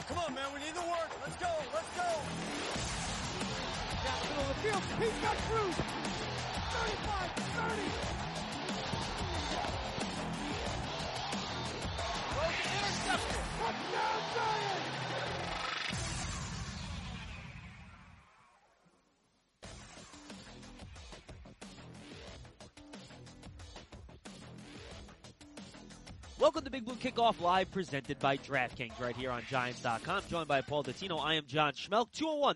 Come on, man. We need the work. Let's go. Let's go. Down the middle of the field. He's got Cruz. 35, 30. Intercepted. Touchdown, Giants. Welcome to Big Blue Kickoff Live, presented by DraftKings, right here on Giants.com. Joined by Paul Dottino. I am John Schmelk.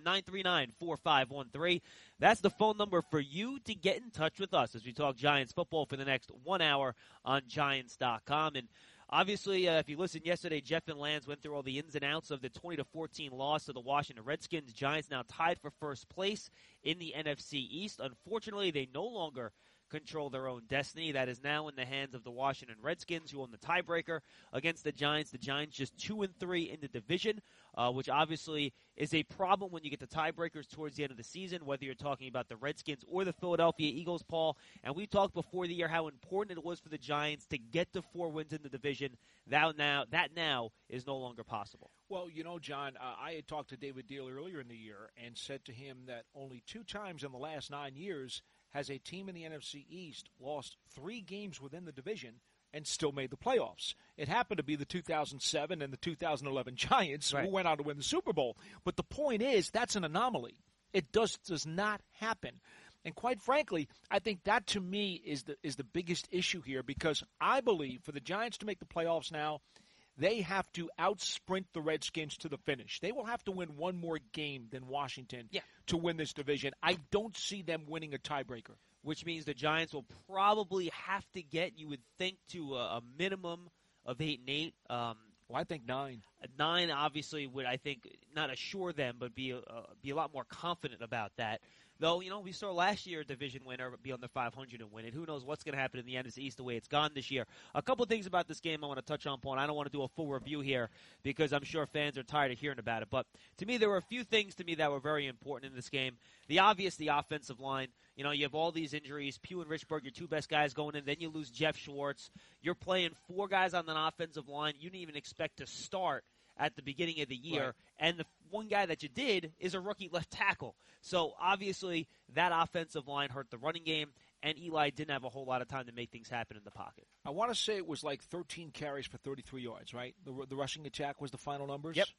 201-939-4513. That's the phone number for you to get in touch with us as we talk Giants football for the next 1 hour on Giants.com. And obviously, if you listened yesterday, Jeff and Lance went through all the ins and outs of the 20-14 loss to the Washington Redskins. Giants now tied for first place in the NFC East. Unfortunately, they no longer control their own destiny. That is now in the hands of the Washington Redskins, who own the tiebreaker against the Giants. The Giants just 2-3 in the division, which obviously is a problem when you get the tiebreakers towards the end of the season, whether you're talking about the Redskins or the Philadelphia Eagles, Paul. And we talked before the year how important it was for the Giants to get to 4 wins in the division. That now is no longer possible. Well, you know, John, I had talked to David Deal earlier in the year and said to him that only 2 times in the last 9 years has a team in the NFC East lost 3 games within the division and still made the playoffs. It happened to be the 2007 and the 2011 Giants who went on to win the Super Bowl. But the point is, that's an anomaly. It does not happen. And quite frankly, I think that to me is the biggest issue here, because I believe for the Giants to make the playoffs now, they have to outsprint the Redskins to the finish. They will have to win 1 more game than Washington to win this division. I don't see them winning a tiebreaker. Which means the Giants will probably have to get, you would think, to a minimum of 8-8. Well, I think 9. 9 obviously would, I think, not assure them, but be a lot more confident about that. Though, you know, we saw last year a division winner be on the 500 and win it. Who knows what's going to happen in the NFC East the way it's gone this year. A couple of things about this game I want to touch on, Paul, and I don't want to do a full review here because I'm sure fans are tired of hearing about it. But to me, there were a few things to me that were very important in this game. The obvious, the offensive line. You know, you have all these injuries. Pugh and Richburg, your 2 best guys going in. Then you lose Jeff Schwartz. You're playing 4 guys on an offensive line you didn't even expect to start at the beginning of the year. Right. And the one guy that you did is a rookie left tackle. So, obviously, that offensive line hurt the running game, and Eli didn't have a whole lot of time to make things happen in the pocket. I want to say it was like 13 carries for 33 yards, right? The rushing attack was the final numbers? Yep.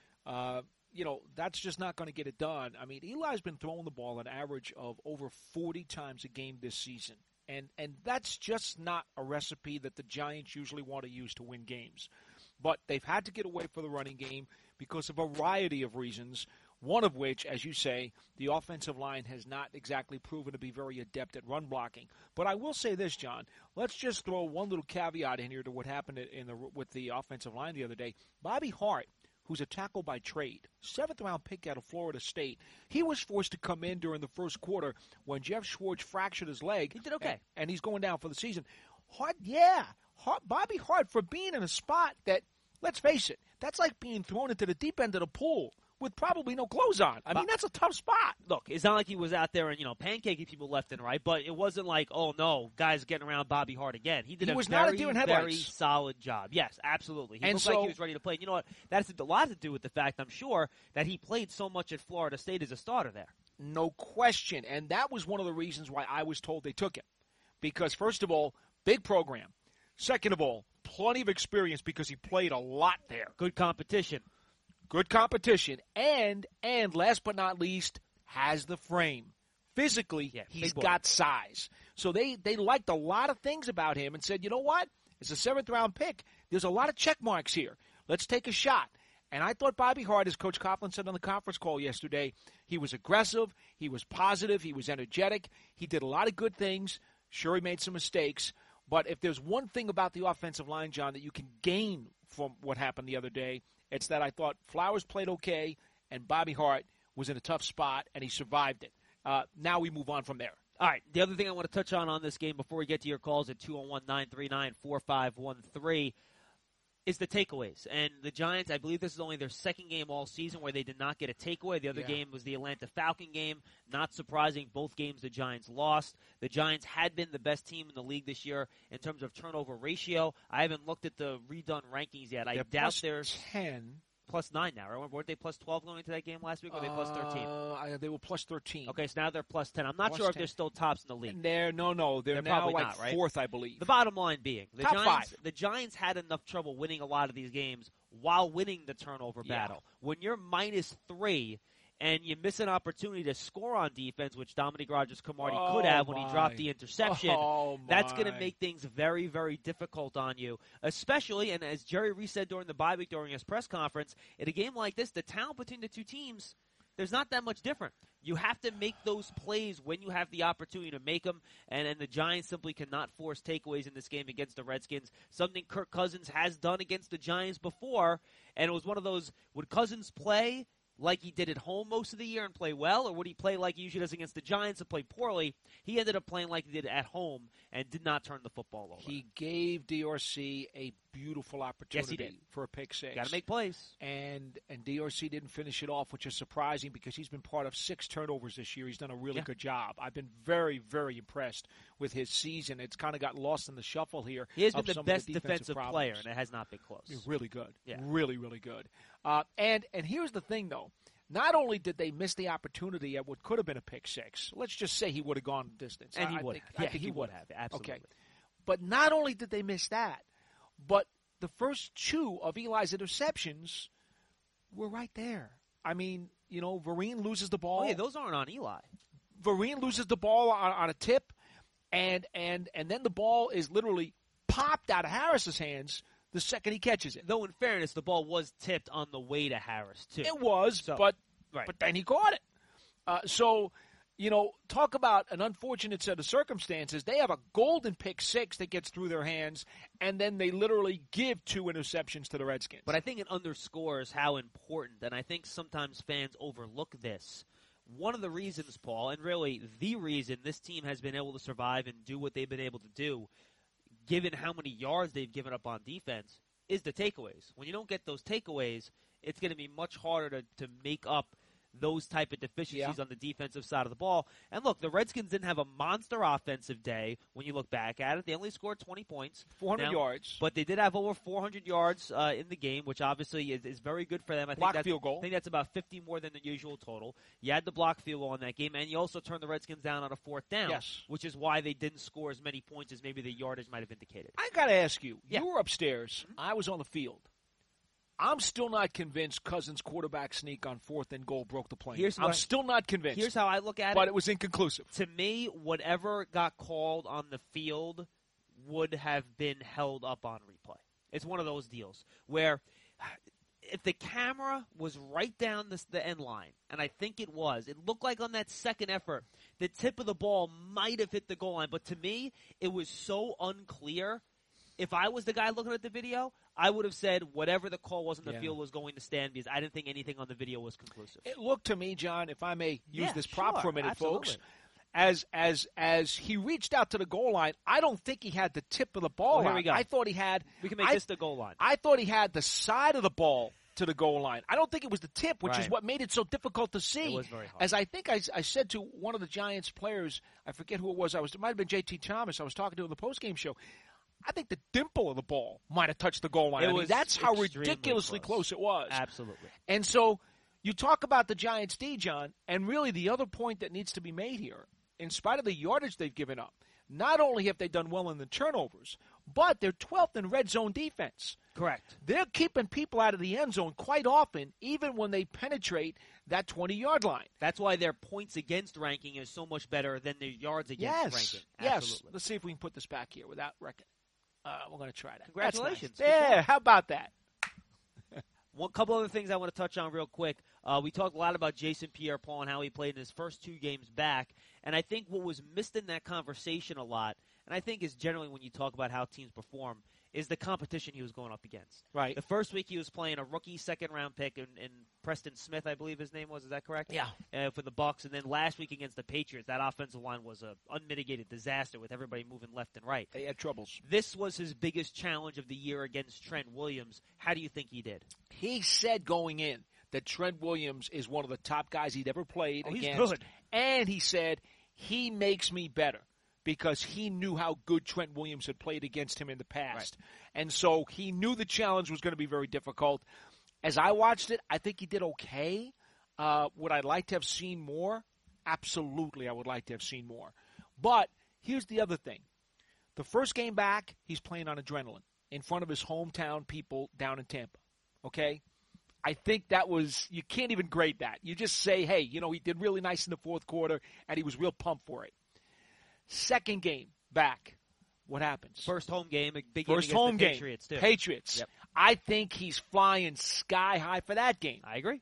You know, that's just not going to get it done. I mean, Eli's been throwing the ball an average of over 40 times a game this season. And that's just not a recipe that the Giants usually want to use to win games. But they've had to get away from the running game because of a variety of reasons, one of which, as you say, the offensive line has not exactly proven to be very adept at run blocking. But I will say this, John. Let's just throw one little caveat in here to what happened with the offensive line the other day. Bobby Hart, who's a tackle by trade, 7th-round pick out of Florida State, he was forced to come in during the first quarter when Jeff Schwartz fractured his leg. He did okay. And he's going down for the season. Bobby Hart, for being in a spot that, let's face it, that's like being thrown into the deep end of the pool with probably no clothes on. I mean, that's a tough spot. Look, it's not like he was out there and, pancaking people left and right, but it wasn't like, oh, no, guys getting around Bobby Hart again. He did a very solid job. Yes, absolutely. He looked like he was ready to play. And you know what? That's a lot to do with the fact, I'm sure, that he played so much at Florida State as a starter there. No question. And that was one of the reasons why I was told they took him. Because, first of all, big program. Second of all, plenty of experience because he played a lot there. Good competition. And last but not least, has the frame. Physically, he's got size. So they liked a lot of things about him and said, you know what? It's a 7th-round pick. There's a lot of check marks here. Let's take a shot. And I thought Bobby Hart, as Coach Coughlin said on the conference call yesterday, he was aggressive, he was positive, he was energetic, he did a lot of good things. Sure, he made some mistakes. But if there's one thing about the offensive line, John, that you can gain from what happened the other day, it's that I thought Flowers played okay and Bobby Hart was in a tough spot and he survived it. Now we move on from there. All right, the other thing I want to touch on this game before we get to your calls at 201-939-4513 is the takeaways. And the Giants, I believe this is only their second game all season where they did not get a takeaway. The other game was the Atlanta Falcon game. Not surprising, both games the Giants lost. The Giants had been the best team in the league this year in terms of turnover ratio. I haven't looked at the redone rankings yet. I doubt there's 10 +9 now. Right? Weren't they +12 going into that game last week, or were they +13? They were +13. Okay, so now they're +10. I'm not Plus sure if 10. they're still tops in the league. And they're now probably like not, right? 4th, I believe. The bottom line being, Top 5. The Giants had enough trouble winning a lot of these games while winning the turnover battle. When you're -3 and you miss an opportunity to score on defense, which Dominique Rodgers-Cromartie could have when he dropped the interception, that's going to make things very, very difficult on you. Especially, and as Jerry Reese said during the bye week during his press conference, in a game like this, the talent between the two teams, there's not that much different. You have to make those plays when you have the opportunity to make them, and the Giants simply cannot force takeaways in this game against the Redskins, something Kirk Cousins has done against the Giants before, and it was one of those, would Cousins play like he did at home most of the year and play well, or would he play like he usually does against the Giants and play poorly? He ended up playing like he did at home and did not turn the football over. He gave DRC a beautiful opportunity for a pick six. Got to make plays. And DRC didn't finish it off, which is surprising because he's been part of 6 turnovers this year. He's done a really good job. I've been very, very impressed with his season. It's kind of got lost in the shuffle here. He has been the best defensive player, and it has not been close. He's really good. Yeah. Really, really good. And here's the thing, though. Not only did they miss the opportunity at what could have been a pick six, let's just say he would have gone the distance. And he would have. I think he would have. Absolutely. Okay. But not only did they miss that, but the first 2 of Eli's interceptions were right there. I mean, Vereen loses the ball. Oh, yeah, those aren't on Eli. Vereen loses the ball on a tip, and then the ball is literally popped out of Harris's hands the second he catches it. Though, in fairness, the ball was tipped on the way to Harris, too. It was, but then he caught it. Talk about an unfortunate set of circumstances. They have a golden pick six that gets through their hands, and then they literally give 2 interceptions to the Redskins. But I think it underscores how important, and I think sometimes fans overlook this. One of the reasons, Paul, and really the reason this team has been able to survive and do what they've been able to do, given how many yards they've given up on defense, is the takeaways. When you don't get those takeaways, it's going to be much harder to make up those type of deficiencies on the defensive side of the ball. And look, the Redskins didn't have a monster offensive day when you look back at it. They only scored 20 points. 400 yards. But they did have over 400 yards in the game, which obviously is very good for them. I think field goal. I think that's about 50 more than the usual total. You had the block field goal in that game, and you also turned the Redskins down on a 4th down, which is why they didn't score as many points as maybe the yardage might have indicated. I got to ask you, you were upstairs. I was on the field. I'm still not convinced Cousins' quarterback sneak on 4th and goal broke the plane. I'm still not convinced. Here's how I look at it. But it was inconclusive. To me, whatever got called on the field would have been held up on replay. It's one of those deals where if the camera was right down the end line, and I think it was, it looked like on that second effort, the tip of the ball might have hit the goal line. But to me, it was so unclear. If I was the guy looking at the video, I would have said whatever the call was on the field was going to stand because I didn't think anything on the video was conclusive. It looked to me, John, if I may use this prop for a minute, absolutely. folks, as he reached out to the goal line, I don't think he had the tip of the ball here we go. I thought he had – we can make this the goal line. I thought he had the side of the ball to the goal line. I don't think it was the tip, which is what made it so difficult to see. It was very hard. As I think I said to one of the Giants players, I forget who it was. It might have been J.T. Thomas. I was talking to him in the postgame show. I think the dimple of the ball might have touched the goal line. That's how ridiculously close it was. Absolutely. And so you talk about the Giants' D, John, and really the other point that needs to be made here, in spite of the yardage they've given up, not only have they done well in the turnovers, but they're 12th in red zone defense. Correct. They're keeping people out of the end zone quite often, even when they penetrate that 20-yard line. That's why their points against ranking is so much better than their yards against ranking. Yes. Let's see if we can put this back here without record. We're going to try that. Congratulations. Nice. Yeah, how about that? One couple other things I want to touch on real quick. We talked a lot about Jason Pierre-Paul and how he played in his first 2 games back. And I think what was missed in that conversation a lot, and I think is generally when you talk about how teams perform, is the competition he was going up against. Right. The first week he was playing a rookie second-round pick in Preston Smith, I believe his name was. Is that correct? Yeah. For the Bucs. And then last week against the Patriots, that offensive line was an unmitigated disaster with everybody moving left and right. They had troubles. This was his biggest challenge of the year against Trent Williams. How do you think he did? He said going in that Trent Williams is one of the top guys he'd ever played against. He's good. And he said, he makes me better. Because he knew how good Trent Williams had played against him in the past. Right. And so he knew the challenge was going to be very difficult. As I watched it, I think he did okay. Would I like to have seen more? Absolutely, I would like to have seen more. But here's the other thing. The first game back, he's playing on adrenaline in front of his hometown people down in Tampa. Okay? I think that was, you can't even grade that. You just say, hey, he did really nice in the fourth quarter, and he was real pumped for it. Second game back, what happens? First home game, a big game First against home the game, Patriots, too. Patriots. Yep. I think he's flying sky high for that game. I agree.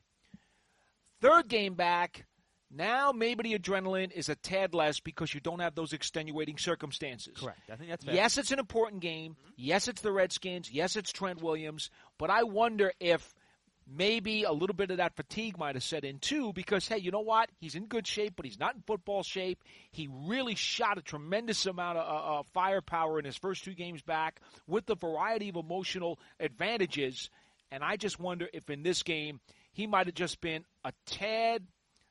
Third game back, now maybe the adrenaline is a tad less because you don't have those extenuating circumstances. Correct. I think that's fair. Yes, it's an important game. Yes, it's the Redskins. Yes, it's Trent Williams. But I wonder if maybe a little bit of that fatigue might have set in too because, hey, you know what? He's in good shape, but he's not in football shape. He really shot a tremendous amount of firepower in his first 2 games back with the variety of emotional advantages. And I just wonder if in this game he might have just been a tad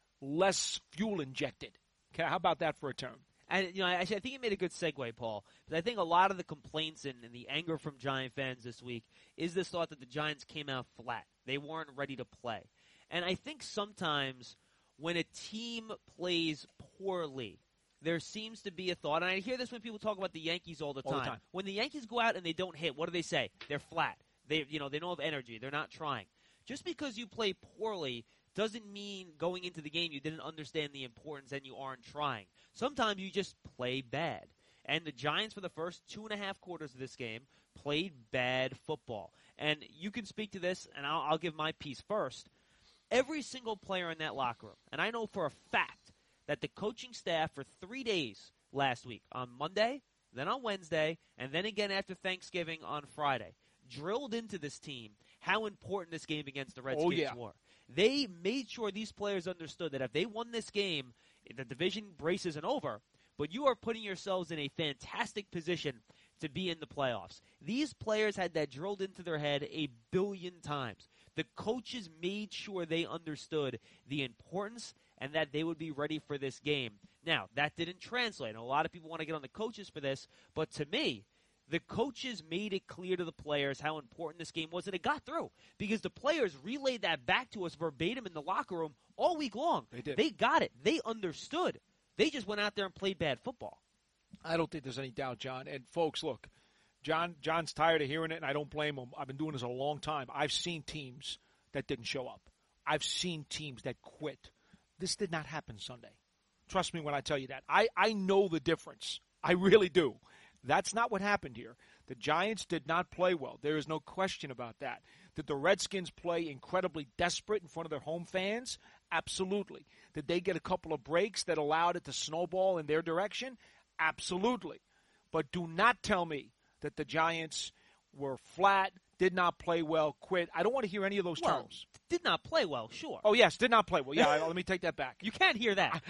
less fuel injected. Okay, how about that for a term? And, I think you made a good segue, Paul. But I think a lot of the complaints and the anger from Giant fans this week is this thought that the Giants came out flat. They weren't ready to play. And I think sometimes when a team plays poorly, there seems to be a thought, and I hear this when people talk about the Yankees all the time. When the Yankees go out and they don't hit, what do they say? They're flat. They don't have energy. They're not trying. Just because you play poorly doesn't mean going into the game you didn't understand the importance and you aren't trying. Sometimes you just play bad. And the Giants, for the first 2.5 quarters of this game, played bad football. And you can speak to this, and I'll give my piece first. Every single player in that locker room, and I know for a fact that the coaching staff for 3 days last week, on Monday, then on Wednesday, and then again after Thanksgiving on Friday, drilled into this team how important this game against the Redskins were. They made sure these players understood that if they won this game, the division race isn't over, but you are putting yourselves in a fantastic position to be in the playoffs. These players had that drilled into their head 1 billion times. The coaches made sure they understood the importance and that they would be ready for this game. Now, that didn't translate, and a lot of people want to get on the coaches for this, but to me, the coaches made it clear to the players how important this game was, and it got through because the players relayed that back to us verbatim in the locker room all week long. They did. They got it. They understood. They just went out there and played bad football. I don't think there's any doubt, John. And, folks, look, John's tired of hearing it, and I don't blame him. I've been doing this a long time. I've seen teams that didn't show up. I've seen teams that quit. This did not happen Sunday. Trust me when I tell you that. I know the difference. I really do. That's not what happened here. The Giants did not play well. There is no question about that. Did the Redskins play incredibly desperate in front of their home fans? Absolutely. Did they get a couple of breaks that allowed it to snowball in their direction? Absolutely. But do not tell me that the Giants were flat, did not play well, quit. I don't want to hear any of those terms. Did not play well, sure. Oh, yes, did not play well. Yeah, let me take that back. You can't hear that.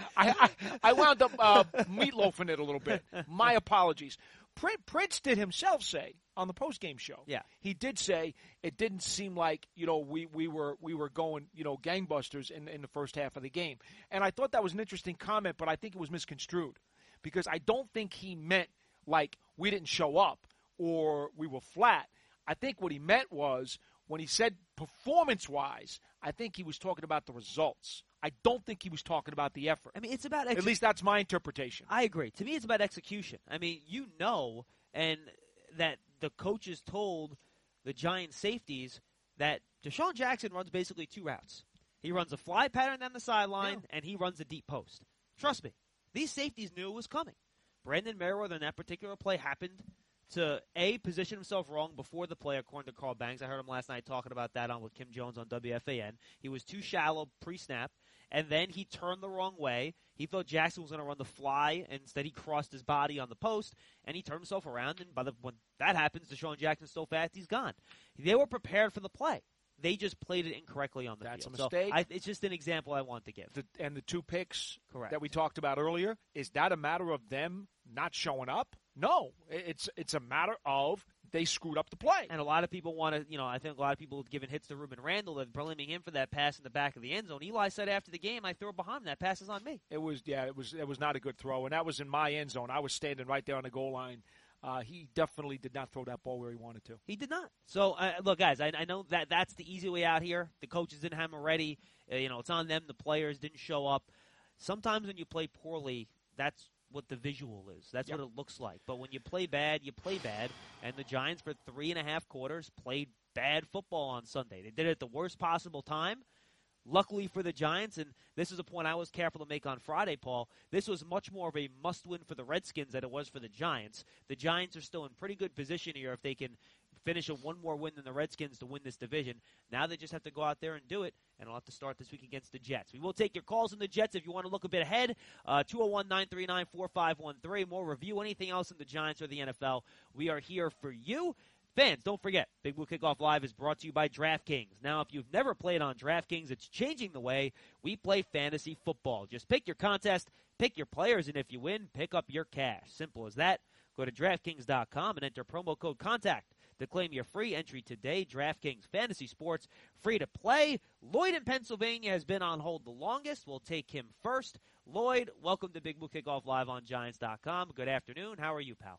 I wound up meatloafing it a little bit. My apologies. Prince did himself say on the postgame show. Yeah, he did say it didn't seem like we were going gangbusters in the first half of the game, and I thought that was an interesting comment, but I think it was misconstrued because I don't think he meant like we didn't show up or we were flat. I think what he meant was when he said performance-wise, I think he was talking about the results. I don't think he was talking about the effort. I mean, it's about at least that's my interpretation. I agree. To me, it's about execution. I mean, and that the coaches told the Giant safeties that Deshaun Jackson runs basically 2 routes. He runs a fly pattern down the sideline, and he runs a deep post. Trust me, these safeties knew it was coming. Brandon Merriweather in that particular play happened to, position himself wrong before the play, according to Carl Banks. I heard him last night talking about that with Kim Jones on WFAN. He was too shallow pre-snap, and then he turned the wrong way. He thought Jackson was going to run the fly, and instead he crossed his body on the post, and he turned himself around, and when that happens, Deshaun Jackson's so fast, he's gone. They were prepared for the play. They just played it incorrectly on the field. That's a mistake. So it's just an example I want to give. And the 2 picks Correct. that we talked about earlier, is that a matter of them not showing up? No. It's a matter of they screwed up the play. And a lot of people want to, I think a lot of people have given hits to Reuben Randall and blaming him for that pass in the back of the end zone. Eli said after the game, I threw it behind him. That pass is on me. It was not a good throw, and that was in my end zone. I was standing right there on the goal line. he definitely did not throw that ball where he wanted to. He did not. So, look, guys, I know that's the easy way out here. The coaches didn't have him ready. It's on them. The players didn't show up. Sometimes when you play poorly, that's what the visual is. That's what it looks like. But when you play bad, you play bad. And the Giants, for 3.5 quarters, played bad football on Sunday. They did it at the worst possible time. Luckily for the Giants, and this is a point I was careful to make on Friday, Paul, this was much more of a must-win for the Redskins than it was for the Giants. The Giants are still in pretty good position here if they can finish a one more win than the Redskins to win this division. Now they just have to go out there and do it, and they'll have to start this week against the Jets. We will take your calls on the Jets if you want to look a bit ahead. 201-939-4513. More review, anything else in the Giants or the NFL. We are here for you. Fans, don't forget, Big Blue Kickoff Live is brought to you by DraftKings. Now, if you've never played on DraftKings, it's changing the way we play fantasy football. Just pick your contest, pick your players, and if you win, pick up your cash. Simple as that. Go to DraftKings.com and enter promo code CONTACT to claim your free entry today. DraftKings Fantasy Sports, free to play. Lloyd in Pennsylvania has been on hold the longest. We'll take him first. Lloyd, welcome to Big Blue Kickoff Live on Giants.com. Good afternoon. How are you, pal?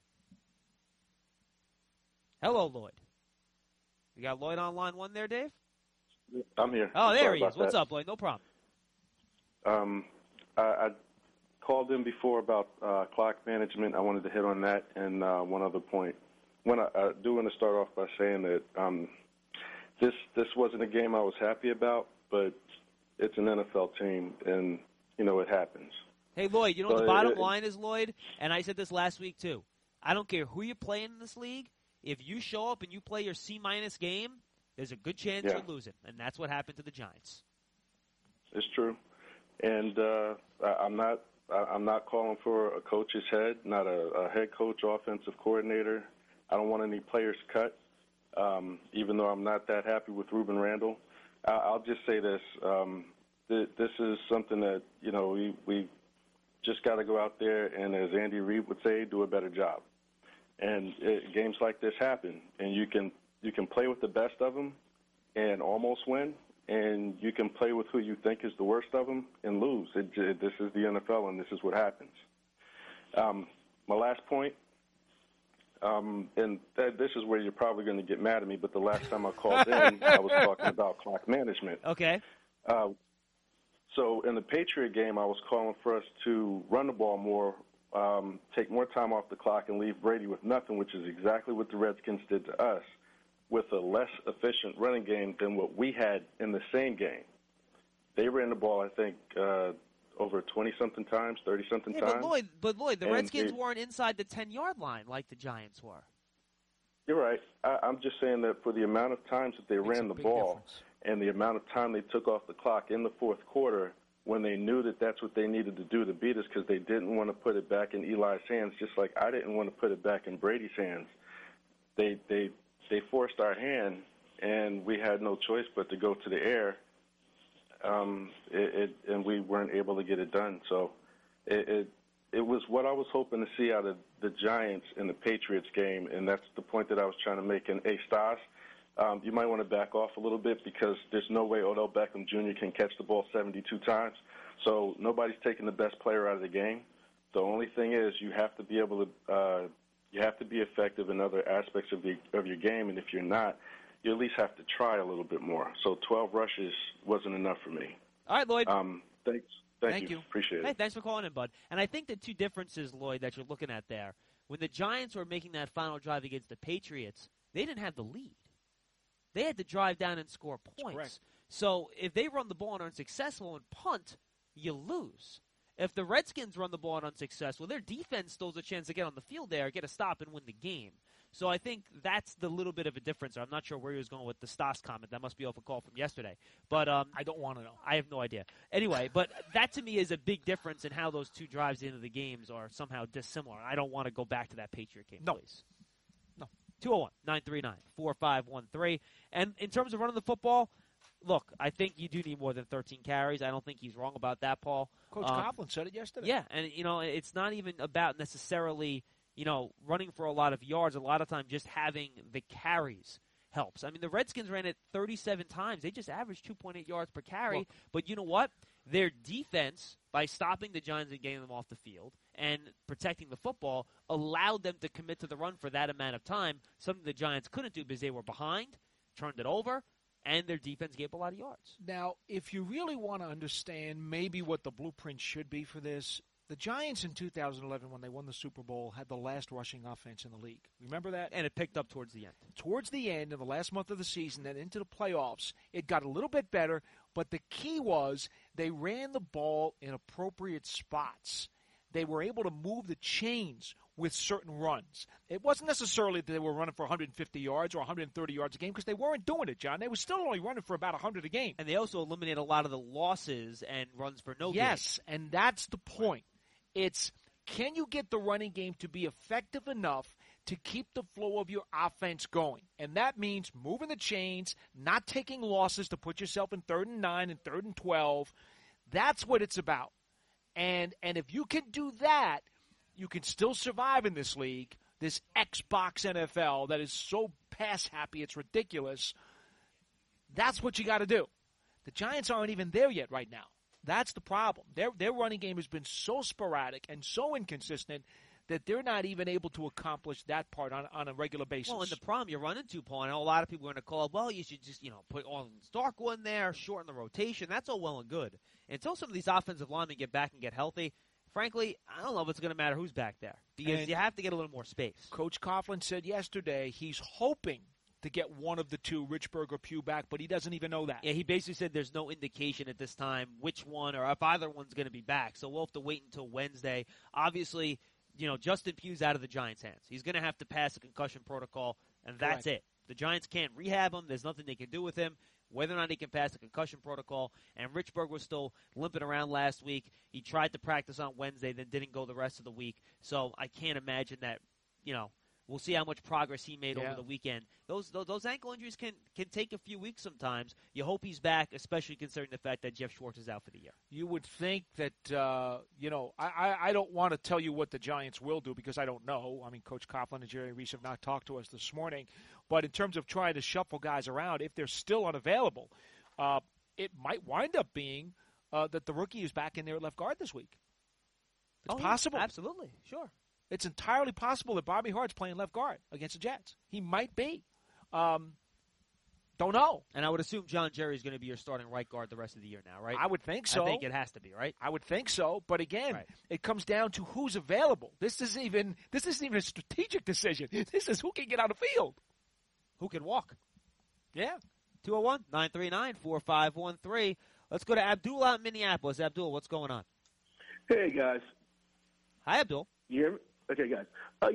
Hello, Lloyd. You got Lloyd on line one there, Dave? I'm here. Oh, there Sorry he is. What's that. up, Lloyd? No problem. I called in before about clock management. I wanted to hit on that and one other point. I do want to start off by saying that this wasn't a game I was happy about, but it's an NFL team, and, it happens. Hey, Lloyd, you know what the bottom line is, Lloyd? And I said this last week, too. I don't care who you're playing in this league. If you show up and you play your C-minus game, there's a good chance you'll lose it. And that's what happened to the Giants. It's true. And I'm not calling for a coach's head, not a head coach, offensive coordinator. I don't want any players cut, even though I'm not that happy with Ruben Randall. I'll just say this. This is something that, we just got to go out there and, as Andy Reid would say, do a better job. And games like this happen, and you can play with the best of them and almost win, and you can play with who you think is the worst of them and lose. This is the NFL, and this is what happens. My last point, this is where you're probably going to get mad at me, but the last time I called in, I was talking about clock management. Okay. So in the Patriot game, I was calling for us to run the ball more, take more time off the clock, and leave Brady with nothing, which is exactly what the Redskins did to us, with a less efficient running game than what we had in the same game. They ran the ball, I think, over 20-something times, 30-something times. But Lloyd, the Redskins weren't inside the 10-yard line like the Giants were. You're right. I'm just saying that for the amount of times that they ran the ball and the amount of time they took off the clock in the fourth quarter, when they knew that that's what they needed to do to beat us, because they didn't want to put it back in Eli's hands, just like I didn't want to put it back in Brady's hands. They forced our hand, and we had no choice but to go to the air, and we weren't able to get it done. So it was what I was hoping to see out of the Giants in the Patriots game, and that's the point that I was trying to make. And, hey, Stas, you might want to back off a little bit, because there's no way Odell Beckham Jr. can catch the ball 72 times. So nobody's taking the best player out of the game. The only thing is you have to be able to you have to be effective in other aspects of your game, and if you're not, you at least have to try a little bit more. So 12 rushes wasn't enough for me. All right, Lloyd. Thanks. Thank you. Appreciate it. Hey, thanks for calling in, bud. And I think the two differences, Lloyd, that you're looking at there, when the Giants were making that final drive against the Patriots, they didn't have the lead. They had to drive down and score points. Correct. So if they run the ball and are unsuccessful and punt, you lose. If the Redskins run the ball and are unsuccessful, their defense still has a chance to get on the field there, get a stop, and win the game. So I think that's the little bit of a difference. I'm not sure where he was going with the Stas comment. That must be off a call from yesterday. But I don't want to know. I have no idea. Anyway, but that to me is a big difference in how those two drives into the games are somehow dissimilar. I don't want to go back to that Patriot game, please. No. 201-939-4513. And in terms of running the football, look, I think you do need more than 13 carries. I don't think he's wrong about that, Paul. Coach Coughlin said it yesterday. Yeah, and, it's not even about necessarily, running for a lot of yards. A lot of times just having the carries helps. I mean, the Redskins ran it 37 times. They just averaged 2.8 yards per carry. Look, but you know what? their defense, by stopping the Giants and getting them off the field and protecting the football, allowed them to commit to the run for that amount of time, something the Giants couldn't do because they were behind, turned it over, and their defense gave a lot of yards. Now, if you really want to understand maybe what the blueprint should be for this, the Giants in 2011, when they won the Super Bowl, had the last rushing offense in the league. Remember that? And it picked up towards the end. Towards the end, in the last month of the season, and into the playoffs, it got a little bit better, but the key was they ran the ball in appropriate spots. They were able to move the chains with certain runs. It wasn't necessarily that they were running for 150 yards or 130 yards a game, because they weren't doing it, John. They were still only running for about 100 a game. And they also eliminated a lot of the losses and runs for no gain. Yes, and that's the point. It's, can you get the running game to be effective enough to keep the flow of your offense going? And that means moving the chains, not taking losses to put yourself in 3rd and 9 and 3rd and 12. That's what it's about. And if you can do that, you can still survive in this league, this Xbox NFL that is so pass happy it's ridiculous. That's what you got to do. The Giants aren't even there yet right now. That's the problem. Their running game has been so sporadic and so inconsistent that they're not even able to accomplish that part on a regular basis. Well, and the problem you run into, Paul, I know a lot of people are going to call, well, you should just, put Orlin Starkville in there, shorten the rotation. That's all well and good. Until some of these offensive linemen get back and get healthy, frankly, I don't know if it's going to matter who's back there, because you have to get a little more space. Coach Coughlin said yesterday he's hoping to get one of the two, Richburg or Pugh, back, but he doesn't even know that. Yeah, he basically said there's no indication at this time which one or if either one's going to be back. So we'll have to wait until Wednesday. Obviously, Justin Pugh's out of the Giants' hands. He's going to have to pass a concussion protocol, and that's it. The Giants can't rehab him. There's nothing they can do with him, whether or not he can pass a concussion protocol. And Richburg was still limping around last week. He tried to practice on Wednesday, then didn't go the rest of the week. So I can't imagine that, we'll see how much progress he made over the weekend. Those ankle injuries can take a few weeks sometimes. You hope he's back, especially considering the fact that Jeff Schwartz is out for the year. You would think that, I don't want to tell you what the Giants will do because I don't know. I mean, Coach Coughlin and Jerry Reese have not talked to us this morning. But in terms of trying to shuffle guys around, if they're still unavailable, it might wind up being that the rookie is back in there at left guard this week. It's possible. Yeah, absolutely. Sure. It's entirely possible that Bobby Hart's playing left guard against the Jets. He might be. Don't know. And I would assume John Jerry is going to be your starting right guard the rest of the year now, right? I would think so. I think it has to be, right? I would think so. But again, It comes down to who's available. This isn't even a strategic decision. This is who can get on the field. Who can walk. Yeah. 201-939-4513. Let's go to Abdul out in Minneapolis. Abdul, what's going on? Hey, guys. Hi, Abdul. You hear me? Okay, guys. I've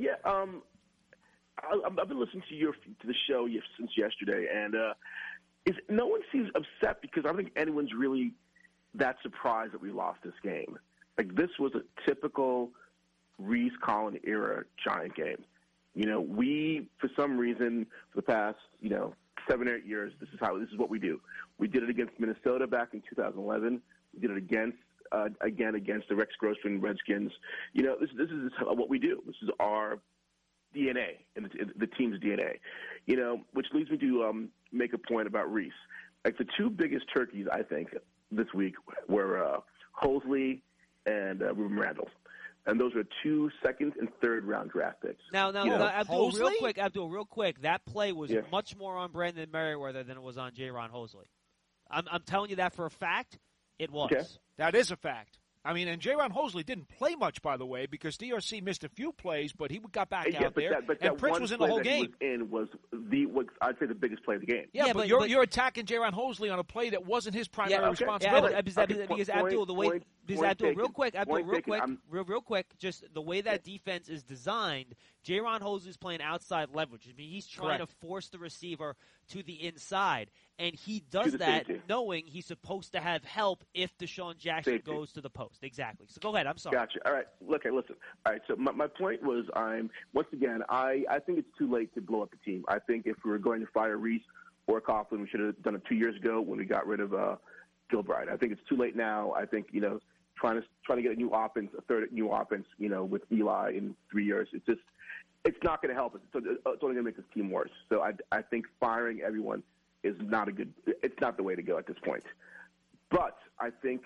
been listening to the show since yesterday, and no one seems upset because I don't think anyone's really that surprised that we lost this game. Like, this was a typical Reese Collin era Giant game. We, for some reason, for the past 7 or 8 years, this is what we do. We did it against Minnesota back in 2011. We did it against the Rex Grossman Redskins. This is what we do. This is our DNA and the team's DNA. Which leads me to make a point about Reese. Like, the two biggest turkeys, I think, this week were Hosley and Ruben Randall. And those were 2 second and third round draft picks. Now, Abdul, real quick, that play was much more on Brandon Merriweather than it was on J-Ron Hosley. I'm telling you that for a fact. It was. Okay. That is a fact. I mean, and J-Ron Hosley didn't play much, by the way, because DRC missed a few plays, but he got back out there, and Prince was in the whole game. Was I'd say the biggest play of the game. Yeah, but you're attacking J-Ron Hosley on a play that wasn't his primary responsibility. Because Abdul, real quick, just the way that defense is designed, J-Ron Hosley's playing outside leverage. I mean, he's trying to force the receiver to the inside, and he does that knowing he's supposed to have help if Deshaun Jackson goes to the post. Exactly. So go ahead. I'm sorry. Gotcha. All right. Okay, listen. All right, so my point was I think it's too late to blow up the team. I think if we were going to fire Reese or Coughlin, we should have done it 2 years ago when we got rid of Gilbride. I think it's too late now. I think, trying to get a new offense, a third new offense, with Eli in 3 years, it's not going to help us. It's only going to make this team worse. So I think firing everyone is it's not the way to go at this point. But I think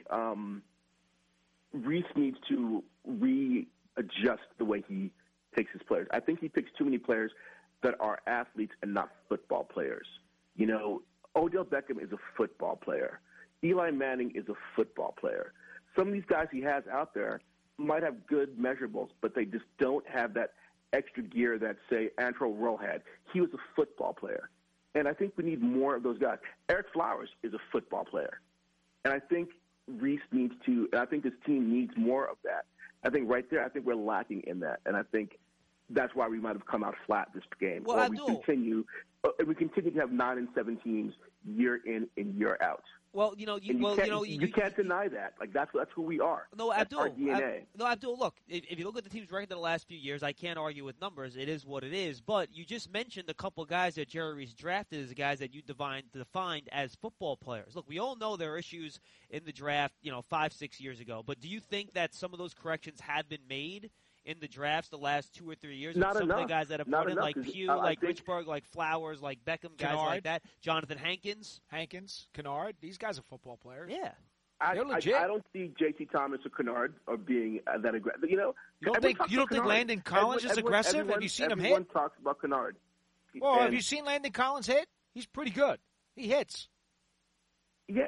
Reese needs to readjust the way he picks his players. I think he picks too many players that are athletes and not football players. You know, Odell Beckham is a football player. Eli Manning is a football player. Some of these guys he has out there might have good measurables, but they just don't have that extra gear that, say, Antrel Roll had. He was a football player. And I think we need more of those guys. Eric Flowers is a football player. And I think Reese needs to – I think this team needs more of that. I think right there, I think we're lacking in that. And I think that's why we might have come out flat this game. Well, or we continue to have 9-7 teams year in and year out. Well, you can't deny that. Like that's who we are. No, that's Abdul. Our DNA. Abdul. Look, if you look at the team's record in the last few years, I can't argue with numbers. It is what it is. But you just mentioned a couple guys that Jerry Reese drafted as guys that you defined as football players. Look, we all know there are issues in the draft, 5-6 years ago. But do you think that some of those corrections have been made in the drafts the last 2 or 3 years? Not some enough. of the guys that have Not put in, enough, like Pugh, like Richburg, like Flowers, like Beckham, guys like that. Jonathan Hankins, Kennard. These guys are football players. Yeah. They're legit. I don't see J.T. Thomas or Kennard or being that aggressive. You don't think Landon Collins is aggressive? Have you seen him hit? Everyone talks about Kennard. Well, have you seen Landon Collins hit? He's pretty good. He hits. Yeah,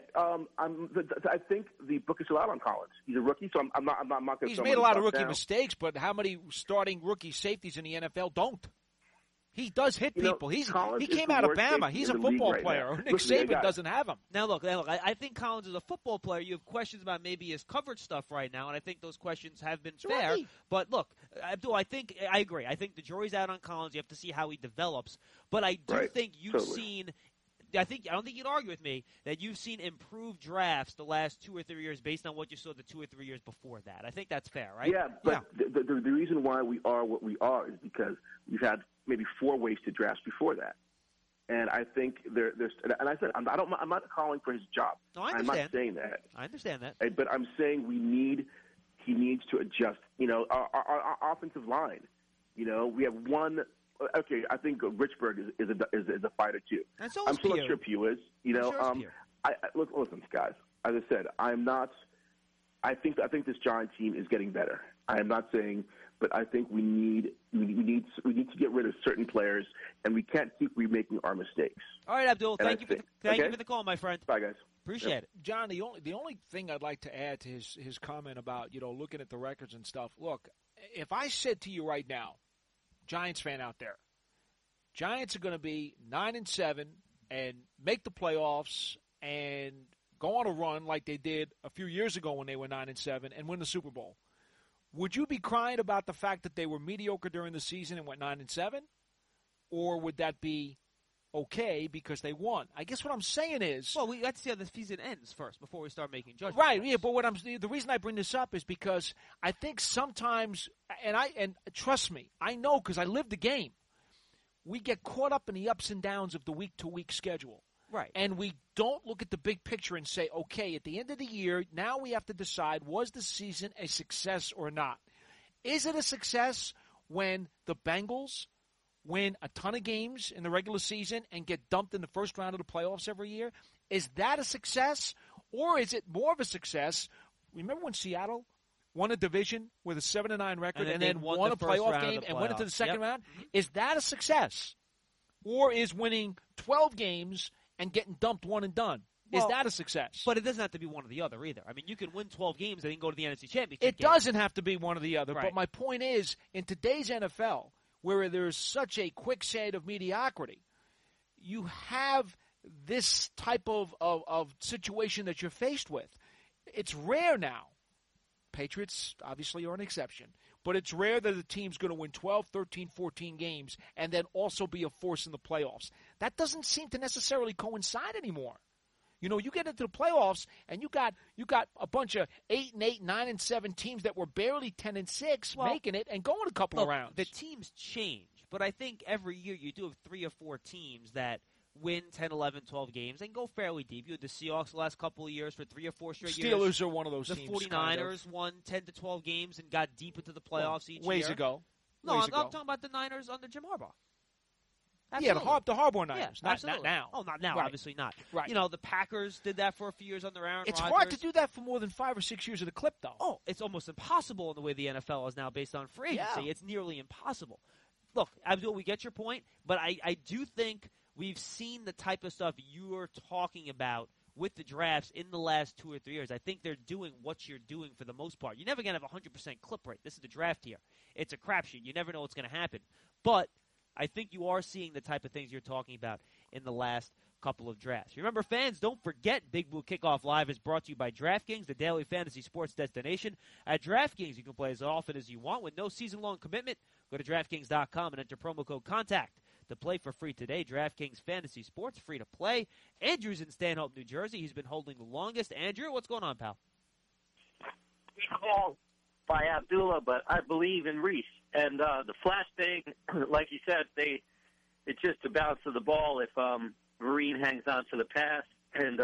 I think the book is still out on Collins. He's a rookie, so I'm not going to. He's made a lot of rookie mistakes, but how many starting rookie safeties in the NFL don't? He does hit people. He came out of Bama. He's a football player. Nick Saban doesn't have him. Now look. I think Collins is a football player. You have questions about maybe his coverage stuff right now, and I think those questions have been fair. But look, Abdul, I agree. I think the jury's out on Collins. You have to see how he develops. But I do think you've seen. I don't think you'd argue with me that you've seen improved drafts the last 2 or 3 years based on what you saw the 2 or 3 years before that. I think that's fair, right? Yeah, but the reason why we are what we are is because we've had maybe 4 wasted drafts before that. And I think there's – and I said I'm not calling for his job. No, I understand. I'm not saying that. I understand that. But I'm saying he needs to adjust. Our offensive line. We have one – okay, I think Richburg is a fighter too. And so I'm still Pugh. not sure Pugh is. Listen, guys. As I said, I'm not. I think this Giant team is getting better. I am not saying, but I think we need to get rid of certain players, and we can't keep remaking our mistakes. All right, Abdul. Thank you for the call, my friend. Bye, guys. Appreciate it, John. The only thing I'd like to add to his comment about looking at the records and stuff. Look, if I said to you right now, Giants fan out there, Giants are going to be 9-7 and make the playoffs and go on a run like they did a few years ago when they were 9-7 and win the Super Bowl. Would you be crying about the fact that they were mediocre during the season and went 9-7, or would that be okay because they won? I guess what I'm saying is, well, we have to see how the season ends first before we start making judgments. Right? Yeah, but the reason I bring this up is because I think sometimes, and trust me, I know because I lived the game. We get caught up in the ups and downs of the week-to-week schedule. Right. And we don't look at the big picture and say, okay, at the end of the year, now we have to decide, was the season a success or not? Is it a success when the Bengals win a ton of games in the regular season and get dumped in the first round of the playoffs every year? Is that a success? Or is it more of a success? Remember when Seattle won a division with a 7-9 record and then won a playoff game and went into the second round? Is that a success? Or is winning 12 games and getting dumped one and done? Is that a success? But it doesn't have to be one or the other either. I mean, you can win 12 games and then go to the NFC Championship It doesn't have to be one or the other. Right. But my point is, in today's NFL, where there's such a quicksand of mediocrity, you have this type of situation that you're faced with. It's rare now. Patriots obviously are an exception. But it's rare that a team's going to win 12, 13, 14 games and then also be a force in the playoffs. That doesn't seem to necessarily coincide anymore. You get into the playoffs and you got a bunch of 8-8, 9-7 teams that were barely 10-6 making it and going a couple of rounds. The teams change, but I think every year you do have 3 or 4 teams that win 10, 11, 12 games and go fairly deep. You had the Seahawks the last couple of years for 3 or 4 straight years. Steelers are one of those teams. The 49ers won 10 to 12 games and got deep into the playoffs each year. Ways ago. No, I'm talking about the Niners under Jim Harbaugh. Absolutely. Yeah, the Harbaugh Niners. Yeah, not now. Oh, not now. Right. Obviously not. Right. You know, the Packers did that for a few years under Aaron It's Rodgers. hard to do that for more than 5 or 6 years at a clip, though. Oh, it's almost impossible in the way the NFL is now based on free agency. Yeah. It's nearly impossible. Look, Abdul, we get your point, but I do think we've seen the type of stuff you're talking about with the drafts in the last 2 or 3 years. I think they're doing what you're doing for the most part. You're never going to have a 100% clip rate. This is the draft here. It's a crapshoot. You never know what's going to happen. But I think you are seeing the type of things you're talking about in the last couple of drafts. Remember, fans, don't forget Big Blue Kickoff Live is brought to you by DraftKings, the daily fantasy sports destination. At DraftKings, you can play as often as you want with no season-long commitment. Go to DraftKings.com and enter promo code CONTACT to play for free today. DraftKings Fantasy Sports, free to play. Andrew's in Stanhope, New Jersey. He's been holding the longest. Andrew, what's going on, pal? Call by Abdullah, but I believe in Reese. And the flash thing, like you said, it's just a bounce of the ball if Marine hangs on to the pass and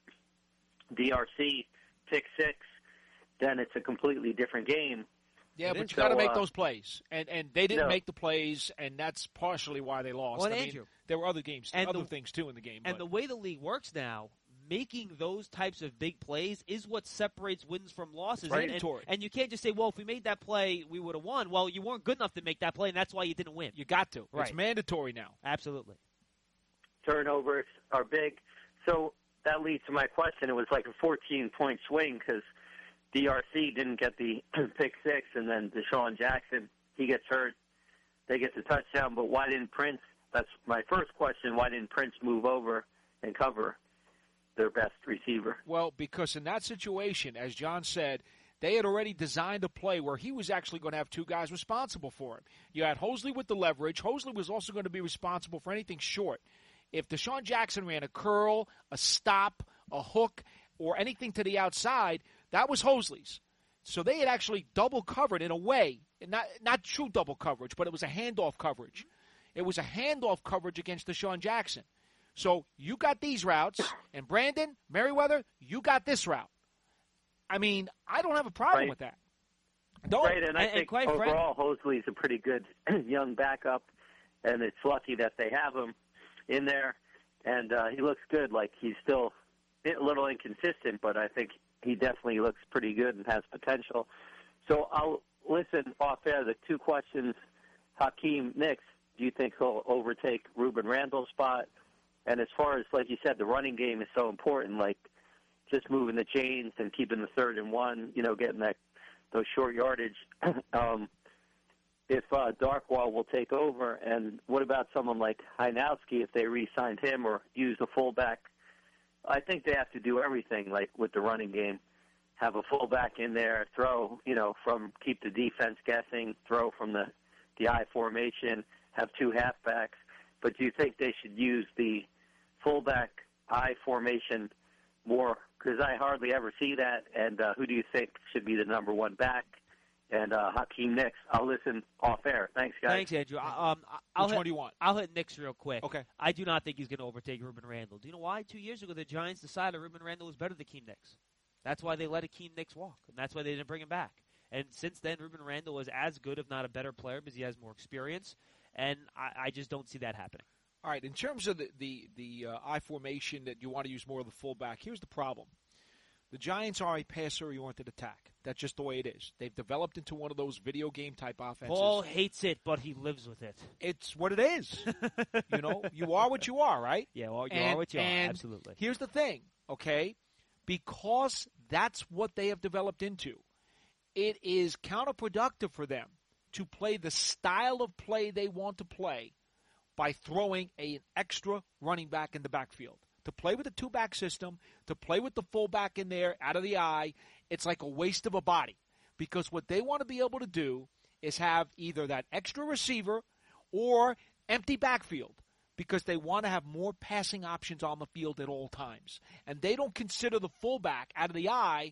DRC pick 6, then it's a completely different game. Yeah, but you So, got to make those plays, and they didn't no. make the plays, and that's partially why they lost. Well, I mean, Andrew, there were other games, and other the- things too in the game. And but the way the league works now, making those types of big plays is what separates wins from losses. It's mandatory. And you can't just say, well, if we made that play, we would have won. Well, you weren't good enough to make that play, and that's why you didn't win. you got to. Right. It's mandatory now. Absolutely. Turnovers are big. So that leads to my question. It was like a 14-point swing because DRC didn't get the pick 6, and then Deshaun Jackson, he gets hurt. They get the touchdown, but why didn't Prince? That's my first question. Why didn't Prince move over and cover their best receiver? Well, because in that situation, as John said, they had already designed a play where he was actually going to have 2 guys responsible for him. You had Hosley with the leverage. Hosley was also going to be responsible for anything short. If Deshaun Jackson ran a curl, a stop, a hook, or anything to the outside, that was Hosley's. So they had actually double covered in a way, not true double coverage, but it was a handoff coverage. It was a handoff coverage against Deshaun Jackson. So you got these routes, and Brandon, Merriweather, you got this route. I mean, I don't have a problem Right. with that. Don't. Right, and I And think quite overall Hosley's a pretty good young backup, and it's lucky that they have him in there. And he looks good. Like, he's still a little inconsistent, but I think he definitely looks pretty good and has potential. So I'll listen off air. The 2 questions, Hakeem Nicks, do you think he'll overtake Ruben Randall's spot? And as far as, like you said, the running game is so important, like just moving the chains and keeping the 3rd and 1, getting those short yardage. If Darkwa will take over, and what about someone like Heinowski if they re-signed him or use a fullback? I think they have to do everything, like with the running game. Have a fullback in there, throw, from keep the defense guessing, throw from the I formation, have 2 halfbacks. But do you think they should use the fullback I formation more? Because I hardly ever see that. And who do you think should be the number 1 back? And Hakeem Nicks. I'll listen off air. Thanks, guys. Thanks, Andrew. Which one do you want? I'll hit Knicks real quick. Okay. I do not think he's going to overtake Ruben Randall. Do you know why? 2 years ago, the Giants decided Ruben Randall was better than Akeem Nicks. That's why they let Akeem Nicks walk, and that's why they didn't bring him back. And since then, Ruben Randall is as good, if not a better player, because he has more experience, and I just don't see that happening. All right, in terms of the I formation that you want to use more of the fullback, here's the problem. The Giants are a passer-oriented attack. That's just the way it is. They've developed into one of those video game-type offenses. Paul hates it, but he lives with it. It's what it is. You are what you are, right? Yeah, well, you are what you are, and absolutely. Here's the thing, okay? Because that's what they have developed into, it is counterproductive for them to play the style of play they want to play by throwing an extra running back in the backfield. To play with a 2-back system, to play with the fullback in there out of the eye, it's like a waste of a body. Because what they want to be able to do is have either that extra receiver or empty backfield, because they want to have more passing options on the field at all times. And they don't consider the fullback out of the eye